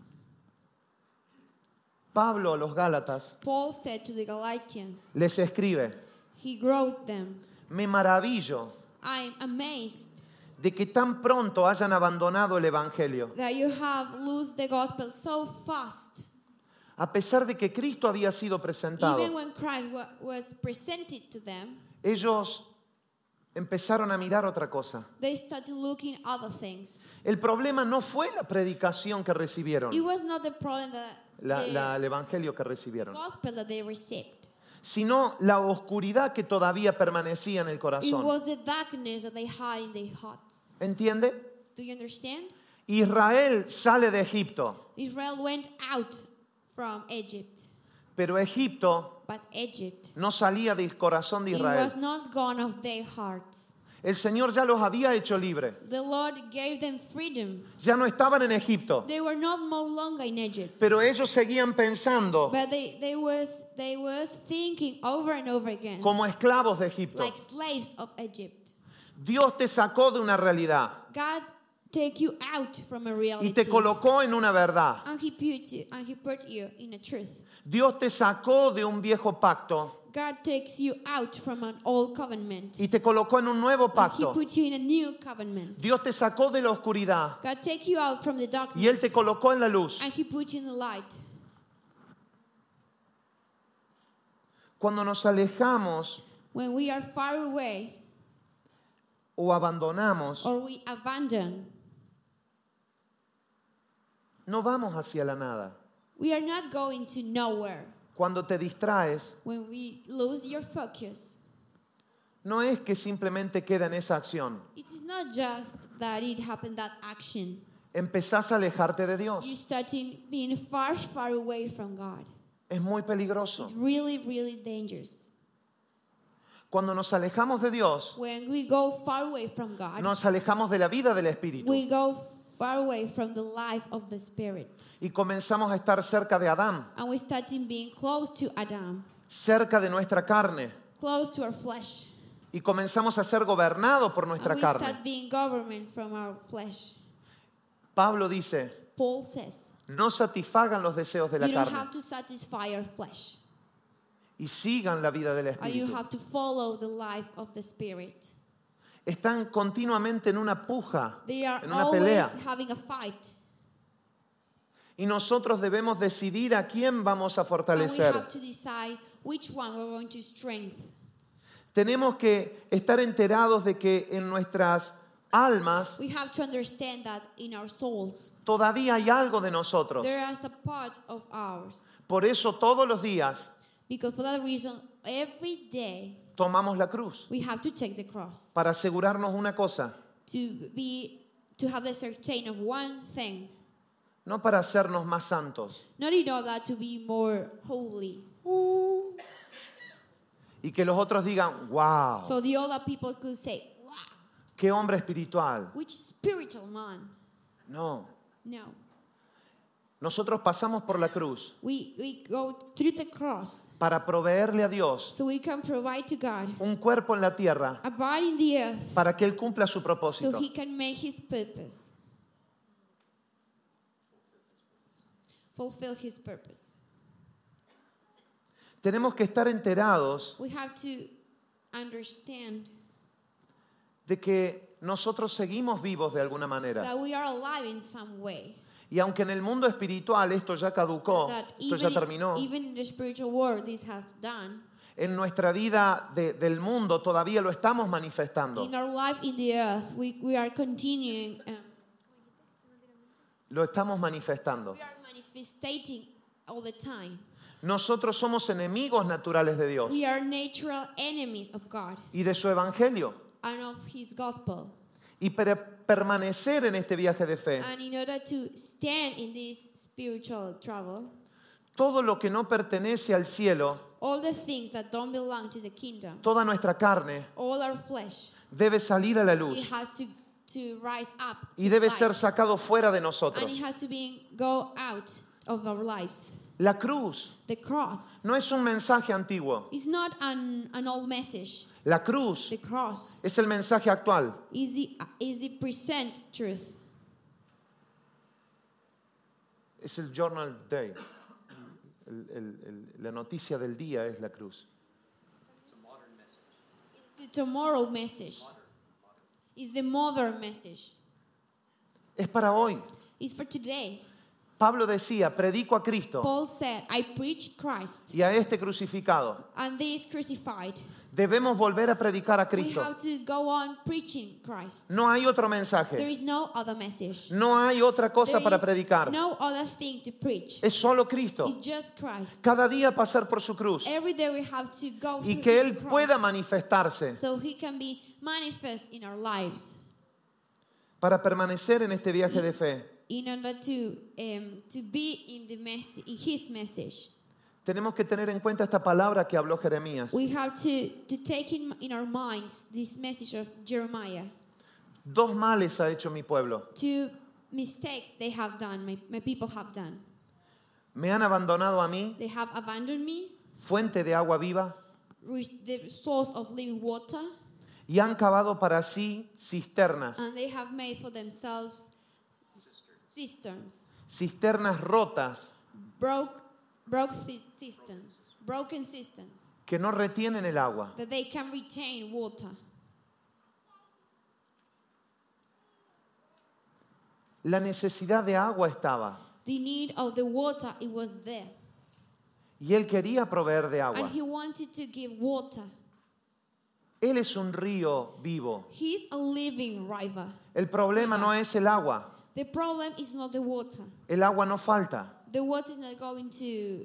Speaker 1: Pablo a los Gálatas
Speaker 2: Paul said to the Galatians,
Speaker 1: les escribe,
Speaker 2: he wrote them,
Speaker 1: me maravillo
Speaker 2: I am amazed
Speaker 1: de que tan pronto hayan abandonado el Evangelio,
Speaker 2: that you have lost the gospel so fast.
Speaker 1: a pesar de que Cristo había sido presentado.
Speaker 2: Even when Christ wa- was presented to them,
Speaker 1: Ellos empezaron a mirar otra cosa.
Speaker 2: they started looking other things.
Speaker 1: El problema no fue la predicación que recibieron,
Speaker 2: It was not the problem that
Speaker 1: la-
Speaker 2: the
Speaker 1: la- el Evangelio que recibieron,
Speaker 2: gospel that they received.
Speaker 1: sino la oscuridad que todavía permanecía en el
Speaker 2: It
Speaker 1: corazón.
Speaker 2: was the darkness that they had in their hearts.
Speaker 1: ¿Entiende?
Speaker 2: Do you understand?
Speaker 1: Israel sale de Egipto,
Speaker 2: Israel went out from Egypt,
Speaker 1: pero Egipto
Speaker 2: but Egypt,
Speaker 1: no salía del corazón de
Speaker 2: it
Speaker 1: Israel.
Speaker 2: was not gone of their hearts.
Speaker 1: El Señor ya los había hecho libre.
Speaker 2: The Lord gave them freedom.
Speaker 1: Ya no estaban en Egipto,
Speaker 2: They were not no longer in Egypt.
Speaker 1: pero ellos seguían pensando
Speaker 2: But they, they was they was thinking over and over again,
Speaker 1: como esclavos de Egipto.
Speaker 2: like slaves of Egypt.
Speaker 1: Dios te sacó de una realidad
Speaker 2: God take you out from a
Speaker 1: y
Speaker 2: reality,
Speaker 1: te colocó en una verdad.
Speaker 2: and he put you and he put you in a truth.
Speaker 1: Dios te sacó de un viejo pacto
Speaker 2: God takes you out from an old covenant,
Speaker 1: y te colocó en un nuevo
Speaker 2: and he
Speaker 1: pacto.
Speaker 2: puts you in a new covenant.
Speaker 1: Dios te sacó de la oscuridad
Speaker 2: God take you out from the
Speaker 1: y Él
Speaker 2: darkness,
Speaker 1: te colocó en la luz.
Speaker 2: and he put you in the light.
Speaker 1: Cuando nos alejamos
Speaker 2: When we are far away
Speaker 1: o abandonamos,
Speaker 2: or we abandon,
Speaker 1: no vamos hacia la nada.
Speaker 2: we are not going to nowhere.
Speaker 1: Cuando te distraes,
Speaker 2: When we lose your focus,
Speaker 1: no es que simplemente queda en esa acción.
Speaker 2: it is not just that it happened, that action.
Speaker 1: Empezás a alejarte de Dios.
Speaker 2: You start in being far, far away from God.
Speaker 1: Es muy
Speaker 2: It's
Speaker 1: peligroso.
Speaker 2: really, really dangerous.
Speaker 1: Cuando nos alejamos de Dios,
Speaker 2: When we go far away from God,
Speaker 1: nos alejamos de la vida del Espíritu
Speaker 2: we go far away from the life of the Spirit.
Speaker 1: y comenzamos a estar cerca de Adán,
Speaker 2: And we start in being close to Adam,
Speaker 1: cerca de nuestra carne,
Speaker 2: close to our flesh.
Speaker 1: y comenzamos a ser gobernados por nuestra
Speaker 2: And we
Speaker 1: carne.
Speaker 2: start being governed from our flesh.
Speaker 1: Pablo dice,
Speaker 2: Paul says,
Speaker 1: no satisfagan los deseos de la
Speaker 2: you don't
Speaker 1: carne
Speaker 2: have to satisfy our flesh.
Speaker 1: y sigan la vida del
Speaker 2: And you
Speaker 1: Espíritu.
Speaker 2: have to follow the life of the Spirit.
Speaker 1: Están continuamente en una puja,
Speaker 2: They are
Speaker 1: en una
Speaker 2: always
Speaker 1: pelea.
Speaker 2: having a fight.
Speaker 1: Y nosotros debemos decidir a quién vamos a
Speaker 2: And we
Speaker 1: fortalecer.
Speaker 2: have to decide which one we're going to strengthen.
Speaker 1: Tenemos que estar enterados de que en nuestras almas
Speaker 2: We have to understand that in our souls,
Speaker 1: todavía hay algo de nosotros.
Speaker 2: there is a part of ours.
Speaker 1: Por eso todos los días
Speaker 2: Because for that reason, every day
Speaker 1: tomamos la cruz
Speaker 2: we have to take the cross
Speaker 1: para asegurarnos una cosa,
Speaker 2: to be to have the certain of one thing.
Speaker 1: no para hacernos más santos
Speaker 2: Not in order to be more holy,
Speaker 1: y que los otros digan, wow,
Speaker 2: so the other people could say, "Wow,
Speaker 1: qué hombre espiritual.
Speaker 2: which spiritual man."
Speaker 1: No,
Speaker 2: No,
Speaker 1: nosotros pasamos por la cruz
Speaker 2: we we go through the cross
Speaker 1: para proveerle a Dios
Speaker 2: so we can provide to God
Speaker 1: un cuerpo en la tierra
Speaker 2: a body in the earth
Speaker 1: para que Él cumpla su
Speaker 2: so
Speaker 1: propósito.
Speaker 2: He can make His purpose, fulfill His purpose.
Speaker 1: Tenemos que estar enterados
Speaker 2: We have to understand
Speaker 1: de que nosotros seguimos vivos de alguna manera.
Speaker 2: that we are alive in some way.
Speaker 1: Y aunque en el mundo espiritual esto ya caducó,
Speaker 2: That
Speaker 1: esto ya
Speaker 2: even,
Speaker 1: terminó,
Speaker 2: even in the spiritual world, this has done.
Speaker 1: en nuestra vida de- del mundo todavía lo estamos manifestando.
Speaker 2: In our life in the earth, we, we are continuing, um,
Speaker 1: Lo estamos manifestando.
Speaker 2: we are manifestating all the time.
Speaker 1: Nosotros somos enemigos naturales de Dios
Speaker 2: We are natural enemies of God
Speaker 1: y de su evangelio.
Speaker 2: and of His gospel.
Speaker 1: Y para permanecer en este viaje de fe,
Speaker 2: And in order to stand in this spiritual travel,
Speaker 1: todo lo que no pertenece al cielo,
Speaker 2: all the things that don't belong to the kingdom,
Speaker 1: toda nuestra carne,
Speaker 2: all our flesh,
Speaker 1: debe salir a la
Speaker 2: it
Speaker 1: luz
Speaker 2: has to, to rise up
Speaker 1: y
Speaker 2: to
Speaker 1: debe
Speaker 2: light.
Speaker 1: ser sacado fuera de nosotros.
Speaker 2: And it has to be go out of our lives.
Speaker 1: La cruz
Speaker 2: The cross
Speaker 1: no es un mensaje antiguo.
Speaker 2: is not an, an old message.
Speaker 1: La cruz
Speaker 2: The cross
Speaker 1: es el mensaje actual.
Speaker 2: is the, is the present truth.
Speaker 1: Es el journal day. El- el- el- la noticia del día es la cruz.
Speaker 2: It's the tomorrow message. It's the modern message.
Speaker 1: Es para hoy.
Speaker 2: It's for today.
Speaker 1: Pablo decía, predico a Cristo
Speaker 2: Paul said, I preach Christ
Speaker 1: y a este crucificado.
Speaker 2: and this crucified.
Speaker 1: Debemos volver a predicar a
Speaker 2: We
Speaker 1: Cristo.
Speaker 2: have to go on preaching Christ.
Speaker 1: No hay otro
Speaker 2: There
Speaker 1: mensaje.
Speaker 2: is no other message.
Speaker 1: No hay otra cosa
Speaker 2: There
Speaker 1: para
Speaker 2: is
Speaker 1: predicar.
Speaker 2: no other thing to preach.
Speaker 1: Es solo Cristo.
Speaker 2: It's just Christ.
Speaker 1: Cada día pasar por su cruz
Speaker 2: Every day we have to go
Speaker 1: y
Speaker 2: through
Speaker 1: que
Speaker 2: the
Speaker 1: Él
Speaker 2: cross
Speaker 1: pueda manifestarse
Speaker 2: so he can be manifest in our lives
Speaker 1: para permanecer en este viaje de fe.
Speaker 2: in order to um, to be in the mess in his message.
Speaker 1: Tenemos que tener en cuenta esta palabra que habló Jeremías.
Speaker 2: We have to to take in, in our minds this message of Jeremiah.
Speaker 1: Dos males ha hecho mi pueblo.
Speaker 2: Two mistakes they have done, my, my people have done.
Speaker 1: Me han abandonado a mí,
Speaker 2: They have abandoned me,
Speaker 1: fuente de agua viva,
Speaker 2: reached the source of living water,
Speaker 1: y han cavado para sí cisternas,
Speaker 2: and they have made for themselves cisterns,
Speaker 1: cisternas rotas
Speaker 2: broke, broke ci- cisterns, broken cisterns,
Speaker 1: que no retienen el agua.
Speaker 2: that they can retain water.
Speaker 1: La necesidad de agua estaba
Speaker 2: The need of the water, it was there.
Speaker 1: y Él quería proveer de agua.
Speaker 2: And he wanted to give water.
Speaker 1: Él es un río vivo.
Speaker 2: He's a living river.
Speaker 1: El problema no es el agua.
Speaker 2: The problem is not the water.
Speaker 1: El agua no falta.
Speaker 2: The water is not going to,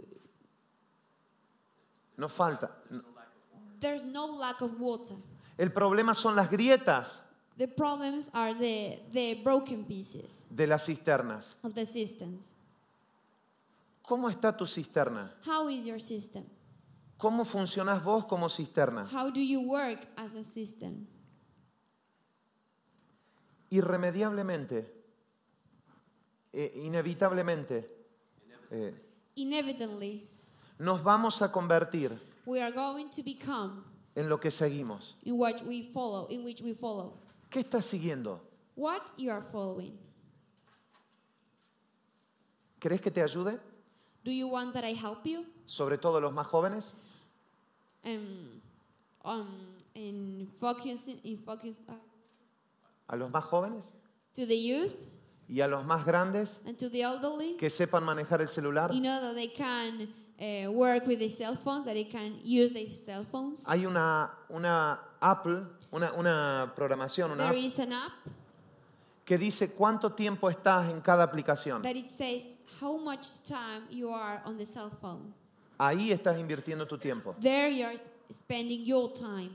Speaker 1: No falta.
Speaker 2: there's no lack of water.
Speaker 1: El problema son las grietas
Speaker 2: The problems are the, the broken pieces
Speaker 1: de las cisternas.
Speaker 2: of the systems.
Speaker 1: ¿Cómo está tu cisterna?
Speaker 2: How is your system?
Speaker 1: ¿Cómo funcionás vos como cisterna?
Speaker 2: How do you work as a system?
Speaker 1: Irremediablemente, eh, inevitablemente, eh,
Speaker 2: Inevitably,
Speaker 1: nos vamos a convertir
Speaker 2: we are going to become
Speaker 1: en lo que seguimos.
Speaker 2: in what we follow, in which we follow.
Speaker 1: ¿Qué estás siguiendo?
Speaker 2: What you are following.
Speaker 1: ¿Querés que te ayude?
Speaker 2: Do you want that I help you?
Speaker 1: Sobre todo los más jóvenes.
Speaker 2: Um, um, in focus, in focus uh,
Speaker 1: A los más jóvenes
Speaker 2: to the youth
Speaker 1: y a los más grandes
Speaker 2: and to the elderly,
Speaker 1: que sepan manejar el celular.
Speaker 2: you know that they can uh, work with their cell phones, that they can use their cell phones.
Speaker 1: Hay una, una Apple, una, una programación, una
Speaker 2: There
Speaker 1: app
Speaker 2: is an app
Speaker 1: que dice cuánto tiempo estás en cada aplicación.
Speaker 2: that it says how much time you are on the cell phone.
Speaker 1: Ahí estás invirtiendo tu tiempo.
Speaker 2: There you are s- spending your time.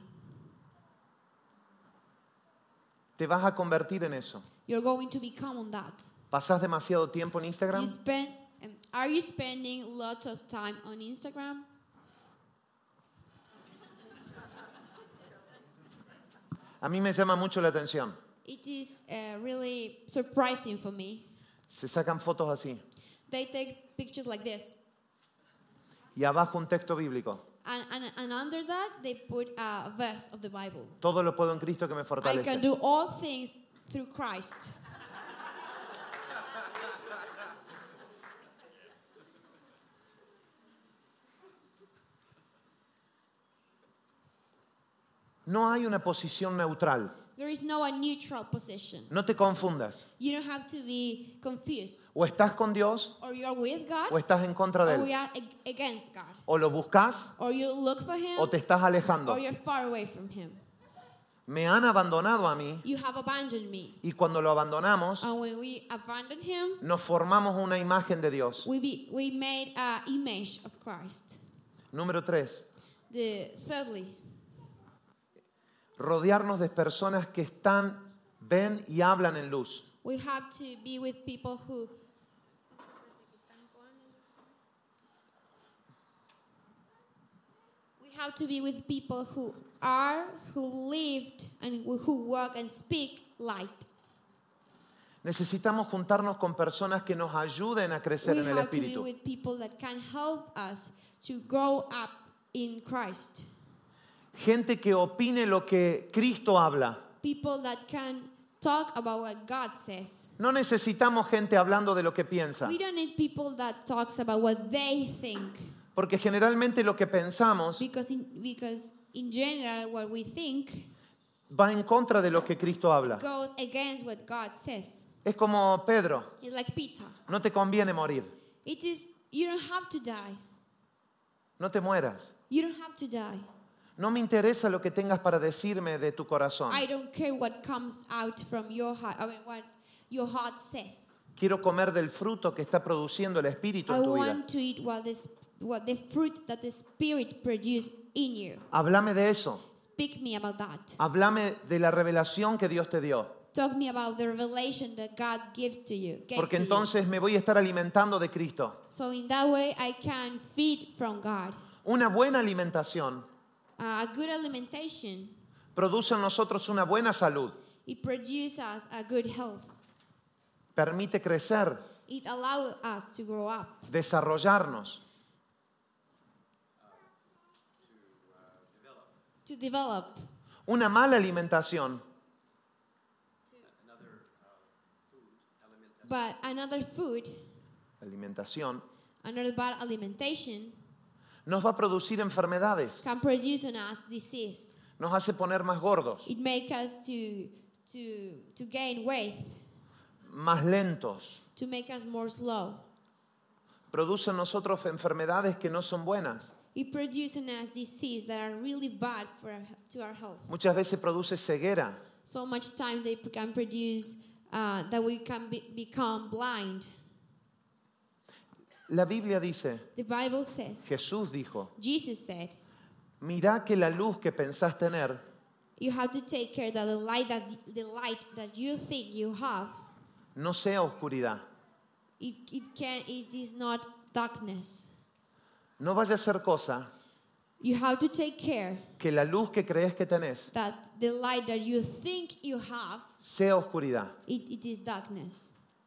Speaker 1: Te vas a convertir en eso.
Speaker 2: You're going to become on that.
Speaker 1: ¿Pasás demasiado tiempo en Instagram?
Speaker 2: You spend, um, are you spending lots of time on Instagram?
Speaker 1: A mí me llama mucho la atención.
Speaker 2: It is uh, really surprising for me.
Speaker 1: Se sacan fotos así
Speaker 2: They take pictures like this.
Speaker 1: y abajo un texto bíblico.
Speaker 2: And, and, and under that, they put a verse of the Bible.
Speaker 1: Todo lo puedo en Cristo que me
Speaker 2: I can
Speaker 1: fortalece.
Speaker 2: do all things through Christ.
Speaker 1: No hay una posición neutral.
Speaker 2: There is no a neutral position.
Speaker 1: No te confundas.
Speaker 2: You don't have to be confused.
Speaker 1: O estás con Dios
Speaker 2: Or you're with God,
Speaker 1: o estás en contra de
Speaker 2: or we
Speaker 1: Él.
Speaker 2: are ag- against God.
Speaker 1: O lo buscas
Speaker 2: Or you look for Him,
Speaker 1: o te estás alejando.
Speaker 2: or you're far away from Him.
Speaker 1: Me han abandonado a mí
Speaker 2: You have abandoned me.
Speaker 1: y cuando lo abandonamos
Speaker 2: And when we abandon Him,
Speaker 1: nos formamos una imagen de Dios.
Speaker 2: we, be, we made an image of Christ.
Speaker 1: Número tres,
Speaker 2: The, thirdly,
Speaker 1: rodearnos de personas que están, ven y hablan en luz.
Speaker 2: we have to be with people who we have to be with people who are, who lived, and who work and speak light.
Speaker 1: Necesitamos juntarnos con personas que nos ayuden a crecer
Speaker 2: We
Speaker 1: en el
Speaker 2: have to be
Speaker 1: Espíritu.
Speaker 2: with people that can help us to grow up in Christ.
Speaker 1: Gente que opine lo que Cristo habla.
Speaker 2: People that can talk about what God says.
Speaker 1: No necesitamos gente hablando de lo que piensa,
Speaker 2: We don't need people that talks about what they think.
Speaker 1: porque generalmente lo que pensamos
Speaker 2: Because in, because in general, what we think
Speaker 1: va en contra de lo que Cristo habla.
Speaker 2: goes against what God says.
Speaker 1: Es como Pedro,
Speaker 2: It's like Peter.
Speaker 1: no te conviene morir,
Speaker 2: It is, you don't have to die.
Speaker 1: no te mueras.
Speaker 2: You don't have to die.
Speaker 1: No me interesa lo que tengas para decirme de tu corazón.
Speaker 2: I don't care what comes out from your heart. I mean, what your heart says.
Speaker 1: Quiero comer del fruto que está produciendo el Espíritu
Speaker 2: I
Speaker 1: en tu vida.
Speaker 2: want to eat what, this, what the fruit that the Spirit produced in you.
Speaker 1: Háblame de eso.
Speaker 2: Speak me about that.
Speaker 1: Háblame de la revelación que Dios te dio.
Speaker 2: Talk me about the revelation that God gives to you. gave
Speaker 1: Porque
Speaker 2: to you.
Speaker 1: entonces me voy a estar alimentando de Cristo.
Speaker 2: So in that way, I can feed from God.
Speaker 1: Una buena alimentación
Speaker 2: Uh, a good alimentation,
Speaker 1: produce en nosotros una buena salud.
Speaker 2: it produces us a good health.
Speaker 1: Permite crecer,
Speaker 2: It allows us to grow up,
Speaker 1: desarrollarnos.
Speaker 2: to develop.
Speaker 1: Una mala alimentación
Speaker 2: But another food,
Speaker 1: alimentación
Speaker 2: another bad alimentation
Speaker 1: nos va a producir enfermedades,
Speaker 2: can produce in us disease.
Speaker 1: nos hace poner más gordos,
Speaker 2: It makes us to, to, to gain weight,
Speaker 1: más lentos.
Speaker 2: to make us more slow.
Speaker 1: Produce en nosotros enfermedades que no son buenas.
Speaker 2: It produces in us disease that are really bad for our, to our health.
Speaker 1: Muchas veces produce ceguera.
Speaker 2: So much time they can produce uh, that we can be, become blind.
Speaker 1: La Biblia dice,
Speaker 2: The Bible says,
Speaker 1: Jesús dijo,
Speaker 2: Jesus said,
Speaker 1: mirá que la luz que pensás tener
Speaker 2: you have to take care that the light that the light that you think you have,
Speaker 1: no sea oscuridad.
Speaker 2: it, it can it is not darkness.
Speaker 1: No vaya a ser cosa
Speaker 2: You have to take care
Speaker 1: que la luz que crees que tenés
Speaker 2: that the light that you think you have,
Speaker 1: sea oscuridad.
Speaker 2: it, it is darkness.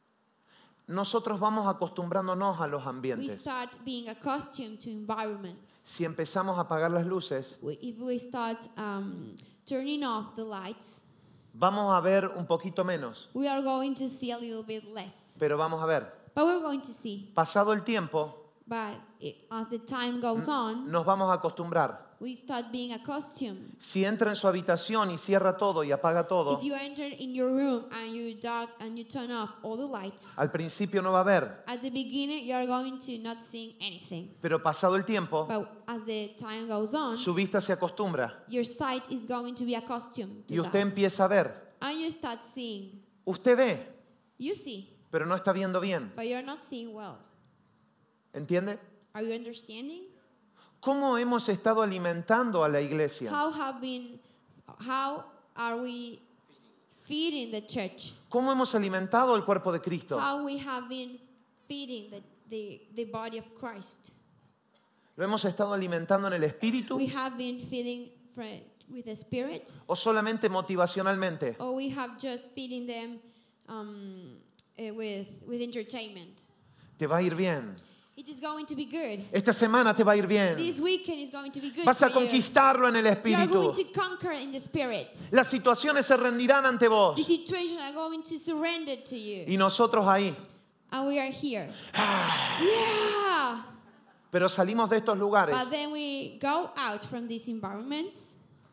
Speaker 1: Nosotros vamos acostumbrándonos a los
Speaker 2: We
Speaker 1: ambientes.
Speaker 2: start being accustomed to environments.
Speaker 1: Si empezamos a apagar las luces,
Speaker 2: We, if we start um, turning off the lights,
Speaker 1: vamos a ver un poquito menos,
Speaker 2: we are going to see a little bit less.
Speaker 1: pero vamos a ver.
Speaker 2: But we're going to see.
Speaker 1: Pasado el tiempo,
Speaker 2: But it, as the time goes on,
Speaker 1: nos vamos a acostumbrar.
Speaker 2: we start being accustomed.
Speaker 1: Si entra en su habitación y cierra todo y apaga todo,
Speaker 2: If you enter in your room and you dark and you turn off all the lights,
Speaker 1: al principio no va a ver,
Speaker 2: at the beginning you are going to not see anything.
Speaker 1: pero pasado el tiempo,
Speaker 2: But as the time goes on,
Speaker 1: su vista se acostumbra
Speaker 2: your sight is going to be accustomed to
Speaker 1: y usted
Speaker 2: that.
Speaker 1: empieza a ver.
Speaker 2: And you start seeing.
Speaker 1: Usted ve,
Speaker 2: You see,
Speaker 1: pero no está viendo bien.
Speaker 2: but you're not seeing well.
Speaker 1: ¿Entiende?
Speaker 2: Are you understanding?
Speaker 1: ¿Cómo hemos estado alimentando a la iglesia?
Speaker 2: How have been, how are we feeding the church?
Speaker 1: ¿Cómo hemos alimentado el cuerpo de Cristo?
Speaker 2: How we have been feeding the, the, the body of Christ?
Speaker 1: ¿Lo hemos estado alimentando en el espíritu
Speaker 2: We have been feeding fr- with the Spirit,
Speaker 1: o solamente motivacionalmente?
Speaker 2: or we have just feeding them um, uh, with, with entertainment?
Speaker 1: Te va a ir bien.
Speaker 2: It is going to be good.
Speaker 1: Esta semana te va a ir bien.
Speaker 2: This weekend is going to be good
Speaker 1: Vas
Speaker 2: for
Speaker 1: a conquistarlo en el
Speaker 2: you. You are
Speaker 1: espíritu.
Speaker 2: going to conquer in the Spirit.
Speaker 1: Las situaciones se rendirán ante vos.
Speaker 2: The situations are going to surrender to you.
Speaker 1: Y nosotros ahí.
Speaker 2: And we are here. Yeah.
Speaker 1: Pero salimos de estos lugares
Speaker 2: But then we go out from these environments,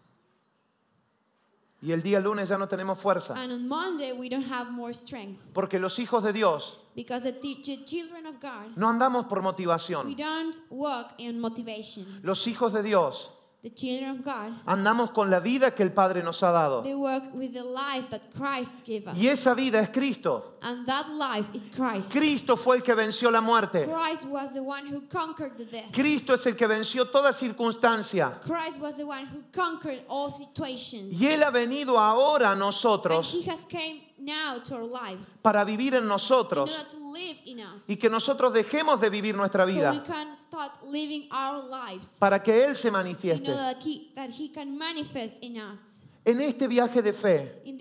Speaker 1: y el día lunes ya no tenemos fuerza.
Speaker 2: and on Monday we don't have more strength.
Speaker 1: Porque los hijos de Dios
Speaker 2: Because the, t- the children of God,
Speaker 1: no andamos por
Speaker 2: we
Speaker 1: motivación.
Speaker 2: don't walk in motivation.
Speaker 1: Los hijos de Dios
Speaker 2: The children of God,
Speaker 1: andamos con la vida que el Padre nos ha dado.
Speaker 2: they work with the life that Christ gave us.
Speaker 1: Y esa vida es Cristo.
Speaker 2: And that life is Christ.
Speaker 1: Cristo fue el que venció la muerte.
Speaker 2: Christ was the one who conquered the death.
Speaker 1: Cristo es el que venció toda circunstancia.
Speaker 2: Christ was the one who conquered all situations.
Speaker 1: Y Él ha venido ahora a
Speaker 2: And
Speaker 1: nosotros
Speaker 2: He has came now to our lives
Speaker 1: para vivir en
Speaker 2: in
Speaker 1: nosotros
Speaker 2: order to live in us.
Speaker 1: y que nosotros dejemos de vivir nuestra
Speaker 2: So we
Speaker 1: vida
Speaker 2: can start living our lives
Speaker 1: para que Él se
Speaker 2: in
Speaker 1: manifieste.
Speaker 2: order that he, that he can manifest in us.
Speaker 1: En este viaje de fe
Speaker 2: In this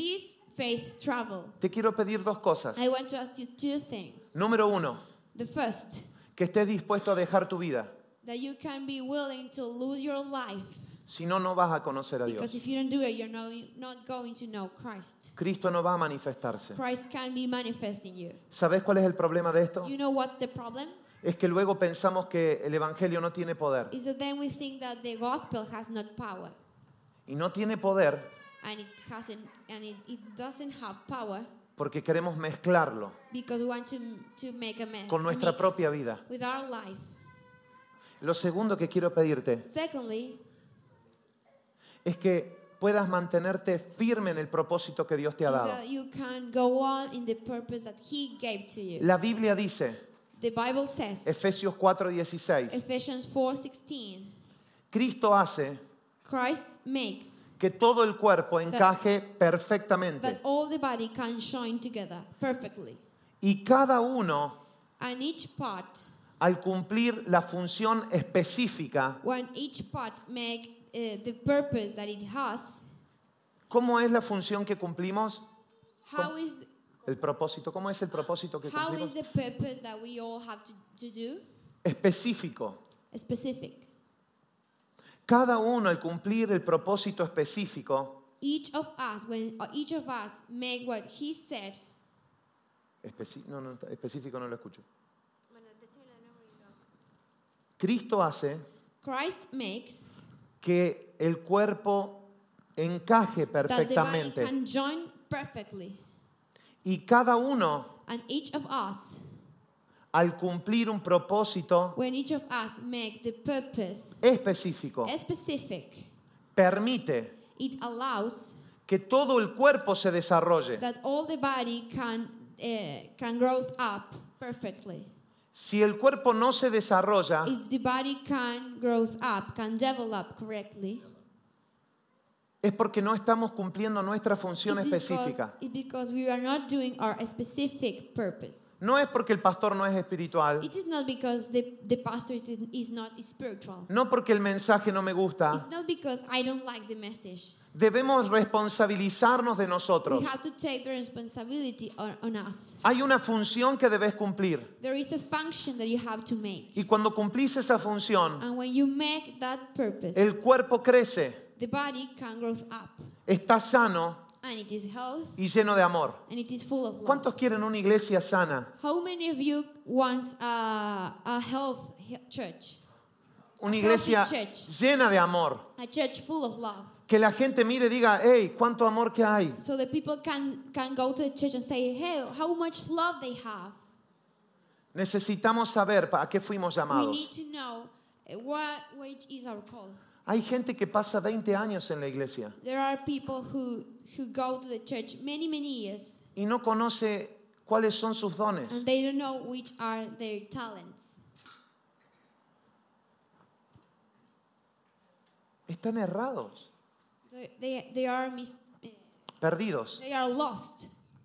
Speaker 2: faith travel.
Speaker 1: Te quiero pedir dos cosas.
Speaker 2: I want to ask you two things.
Speaker 1: Número uno,
Speaker 2: The first,
Speaker 1: que estés dispuesto a dejar tu vida.
Speaker 2: that you can be willing to lose your life.
Speaker 1: Si no, no vas a conocer a
Speaker 2: Because
Speaker 1: Dios.
Speaker 2: if you don't do it, you're not, not going to know Christ.
Speaker 1: Cristo no va a manifestarse.
Speaker 2: Christ can be manifest in you.
Speaker 1: ¿Sabes cuál es el problema de esto?
Speaker 2: You know what's the problem?
Speaker 1: Es que luego pensamos que el Evangelio no tiene poder.
Speaker 2: Is that then we think that the gospel has not power.
Speaker 1: Y no tiene poder
Speaker 2: And it hasn't, and it, it doesn't have power
Speaker 1: porque queremos mezclarlo
Speaker 2: because we want to, to make a mess
Speaker 1: con nuestra propia vida.
Speaker 2: with our life.
Speaker 1: Lo segundo que quiero pedirte
Speaker 2: Secondly,
Speaker 1: es que puedas mantenerte firme en el propósito que Dios te ha
Speaker 2: is
Speaker 1: dado.
Speaker 2: that you can go on in the purpose that He gave to you.
Speaker 1: La Biblia dice,
Speaker 2: The Bible says,
Speaker 1: Efesios cuatro dieciséis,
Speaker 2: Ephesians four sixteen,
Speaker 1: Cristo hace
Speaker 2: Christ makes
Speaker 1: que todo el cuerpo encaje
Speaker 2: that
Speaker 1: perfectamente
Speaker 2: all the body can join together perfectly.
Speaker 1: y cada uno,
Speaker 2: And each part,
Speaker 1: al cumplir la función específica,
Speaker 2: when each part make uh, the purpose that it has,
Speaker 1: ¿cómo es la función que cumplimos?
Speaker 2: how is
Speaker 1: El propósito, ¿cómo es el propósito que
Speaker 2: how is
Speaker 1: cumplimos?
Speaker 2: the purpose that we all have to, to do?
Speaker 1: Específico.
Speaker 2: Specific.
Speaker 1: Cada uno al cumplir el propósito específico,
Speaker 2: Each of us, when uh, each of us make what He said,
Speaker 1: especi- no, no, específico no lo escucho. Cristo hace
Speaker 2: Christ makes
Speaker 1: que el cuerpo encaje
Speaker 2: that the body
Speaker 1: perfectamente
Speaker 2: can join perfectly.
Speaker 1: y cada uno
Speaker 2: And each of us,
Speaker 1: al cumplir un propósito
Speaker 2: when each of us make the purpose
Speaker 1: específico,
Speaker 2: specific,
Speaker 1: permite
Speaker 2: it allows
Speaker 1: que todo el cuerpo se desarrolle.
Speaker 2: that all the body can uh, can grow up perfectly.
Speaker 1: Si el cuerpo no se desarrolla,
Speaker 2: If the body can grow up, can develop correctly,
Speaker 1: es porque no estamos cumpliendo nuestra función
Speaker 2: it's
Speaker 1: específica.
Speaker 2: because, it's because we are not doing our specific purpose.
Speaker 1: No es porque el pastor no es espiritual,
Speaker 2: It is not because the, the pastor is, is not spiritual.
Speaker 1: no porque el mensaje no me gusta.
Speaker 2: It's not because I don't like the message.
Speaker 1: Debemos responsabilizarnos de
Speaker 2: We
Speaker 1: nosotros.
Speaker 2: have to take the responsibility on, on us.
Speaker 1: Hay una función que debes cumplir
Speaker 2: There is a function that you have to make.
Speaker 1: y cuando cumplís esa función,
Speaker 2: And when you make that purpose,
Speaker 1: el cuerpo crece,
Speaker 2: the body can grow up.
Speaker 1: está sano
Speaker 2: And it is health
Speaker 1: y lleno de amor.
Speaker 2: and it is full of love.
Speaker 1: ¿Cuántos quieren una iglesia sana?
Speaker 2: How many of you want a, a health he- church?
Speaker 1: Una
Speaker 2: A
Speaker 1: iglesia
Speaker 2: healthy church.
Speaker 1: llena de amor.
Speaker 2: A church full of love.
Speaker 1: Que la gente mire y diga, hey, cuánto amor que hay.
Speaker 2: So the people can, can go to the church and say, hey, how much love they have.
Speaker 1: Necesitamos saber para qué fuimos
Speaker 2: We
Speaker 1: llamados.
Speaker 2: need to know uh, what which is our call.
Speaker 1: Hay gente que pasa veinte años en la iglesia
Speaker 2: There are people who, who go to the church many, many years
Speaker 1: y no conoce cuáles son sus dones.
Speaker 2: and they don't know which are their talents.
Speaker 1: Están errados,
Speaker 2: They, they, they are mis, eh,
Speaker 1: perdidos.
Speaker 2: they are lost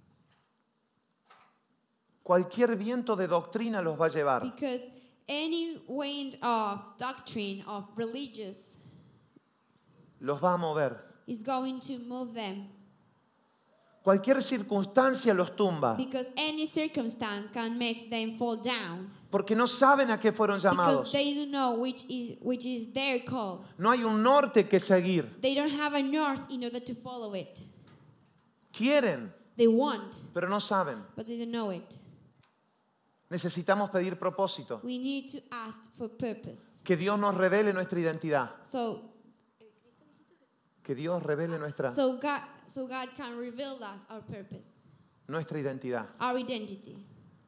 Speaker 1: Cualquier viento de doctrina los va a llevar.
Speaker 2: because any wind of doctrine of religious
Speaker 1: Los va a mover.
Speaker 2: is going to move them
Speaker 1: Cualquier circunstancia los tumba.
Speaker 2: because any circumstance can make them fall down
Speaker 1: Porque no saben a qué fueron
Speaker 2: because
Speaker 1: llamados.
Speaker 2: they don't know which is which is their call.
Speaker 1: No hay un norte que seguir.
Speaker 2: They don't have a north in order to follow it.
Speaker 1: Quieren,
Speaker 2: They want,
Speaker 1: pero no saben.
Speaker 2: but they don't know it.
Speaker 1: Necesitamos pedir propósito.
Speaker 2: We need to ask for purpose.
Speaker 1: Que Dios nos revele nuestra identidad.
Speaker 2: So,
Speaker 1: Que Dios revele nuestra,
Speaker 2: so God, so God can reveal us our purpose,
Speaker 1: nuestra identidad.
Speaker 2: our identity.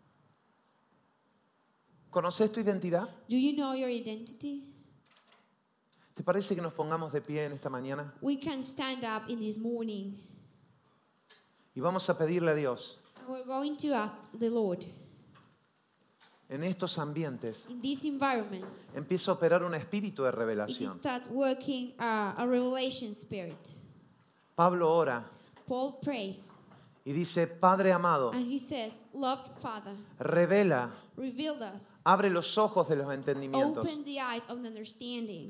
Speaker 1: ¿Conoces tu identidad?
Speaker 2: Do you know your identity?
Speaker 1: ¿Te parece que nos pongamos de pie en esta mañana?
Speaker 2: We can stand up in this morning.
Speaker 1: Y vamos a pedirle a Dios,
Speaker 2: And we're going to ask the Lord,
Speaker 1: en estos ambientes,
Speaker 2: in this environment,
Speaker 1: empieza a operar un espíritu de
Speaker 2: it
Speaker 1: revelación.
Speaker 2: start working uh, a revelation spirit.
Speaker 1: Pablo ora
Speaker 2: Paul prays,
Speaker 1: y dice, Padre amado,
Speaker 2: and he says, Loved Father,
Speaker 1: revela,
Speaker 2: reveal us,
Speaker 1: abre los ojos de los entendimientos
Speaker 2: open the eyes of the understanding,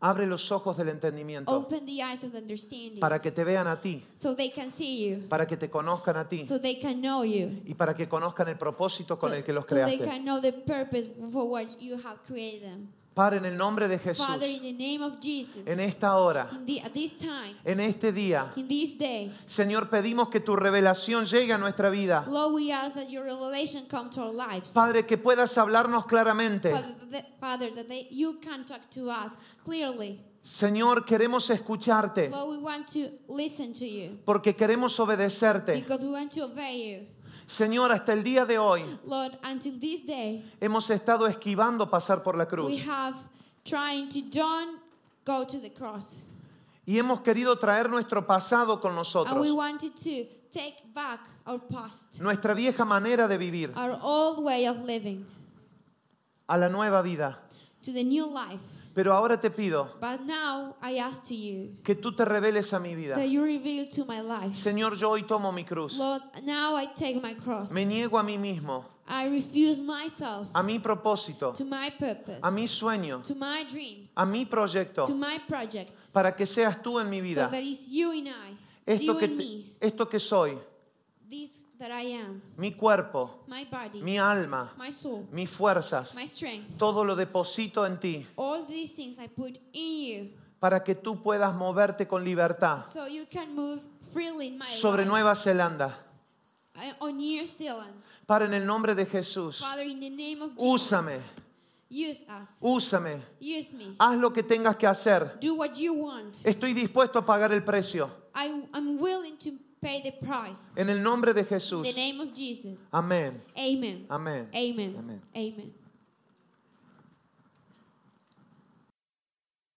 Speaker 1: Abre los ojos del entendimiento
Speaker 2: Open the eyes of understanding.
Speaker 1: para que te vean a ti,
Speaker 2: So they can see you.
Speaker 1: para que te conozcan a ti
Speaker 2: So they can know you.
Speaker 1: y para que conozcan el propósito con
Speaker 2: So,
Speaker 1: el que los
Speaker 2: so they
Speaker 1: creaste.
Speaker 2: can know the purpose for what you have created them.
Speaker 1: Padre, en el nombre de Jesús,
Speaker 2: Father, in the name of Jesus,
Speaker 1: en esta hora,
Speaker 2: in the, at this time,
Speaker 1: en este día,
Speaker 2: in this day,
Speaker 1: Señor, pedimos que tu revelación llegue a nuestra vida.
Speaker 2: Lord, we ask that your revelation come to our lives.
Speaker 1: Padre, que puedas hablarnos claramente.
Speaker 2: Father, that, Father, that they, you can talk to us clearly.
Speaker 1: Señor, queremos escucharte
Speaker 2: Lord, we want to listen to you
Speaker 1: porque queremos obedecerte.
Speaker 2: because we want to obey you.
Speaker 1: Señor, hasta el día de hoy
Speaker 2: Lord, until this day,
Speaker 1: hemos estado esquivando pasar por la
Speaker 2: we
Speaker 1: cruz
Speaker 2: have trying to don't go to the cross.
Speaker 1: y hemos querido traer nuestro pasado con
Speaker 2: And we
Speaker 1: nosotros,
Speaker 2: wanted to take back our past,
Speaker 1: nuestra vieja manera de vivir,
Speaker 2: our old way of living,
Speaker 1: a la nueva vida.
Speaker 2: to the new life.
Speaker 1: Pero ahora te pido
Speaker 2: But now I ask to you
Speaker 1: que tú te reveles a mi vida.
Speaker 2: that you reveal to my life.
Speaker 1: Señor, yo hoy tomo mi cruz.
Speaker 2: Lord, now I take my cross.
Speaker 1: Me niego a mí mismo,
Speaker 2: I refuse myself
Speaker 1: a mi propósito,
Speaker 2: to my purpose,
Speaker 1: a mi sueño,
Speaker 2: to my dreams,
Speaker 1: a mi proyecto,
Speaker 2: to my projects,
Speaker 1: para que seas tú en mi
Speaker 2: so
Speaker 1: vida.
Speaker 2: that it's you and I,
Speaker 1: Esto
Speaker 2: you
Speaker 1: que,
Speaker 2: and
Speaker 1: te-
Speaker 2: me,
Speaker 1: esto que soy,
Speaker 2: this that I am,
Speaker 1: mi cuerpo,
Speaker 2: my body,
Speaker 1: mi alma,
Speaker 2: my soul,
Speaker 1: mis fuerzas,
Speaker 2: my strength.
Speaker 1: todo lo deposito en ti
Speaker 2: All these things I put in you
Speaker 1: para que tú puedas moverte con libertad
Speaker 2: so you can move freely in my
Speaker 1: sobre
Speaker 2: life.
Speaker 1: Nueva Zelanda.
Speaker 2: Uh, on New Zealand.
Speaker 1: Padre, en el nombre de Jesús,
Speaker 2: Father, in the name of Jesus,
Speaker 1: úsame,
Speaker 2: use us.
Speaker 1: úsame,
Speaker 2: Use me.
Speaker 1: haz lo que tengas que hacer.
Speaker 2: Do what you want.
Speaker 1: Estoy dispuesto a pagar el precio.
Speaker 2: I, I'm willing to pay the price.
Speaker 1: En el nombre de
Speaker 2: In
Speaker 1: Jesús.
Speaker 2: the name of Jesus.
Speaker 1: Amén.
Speaker 2: Amen.
Speaker 1: Amén.
Speaker 2: Amen.
Speaker 1: Amén.
Speaker 2: Amen.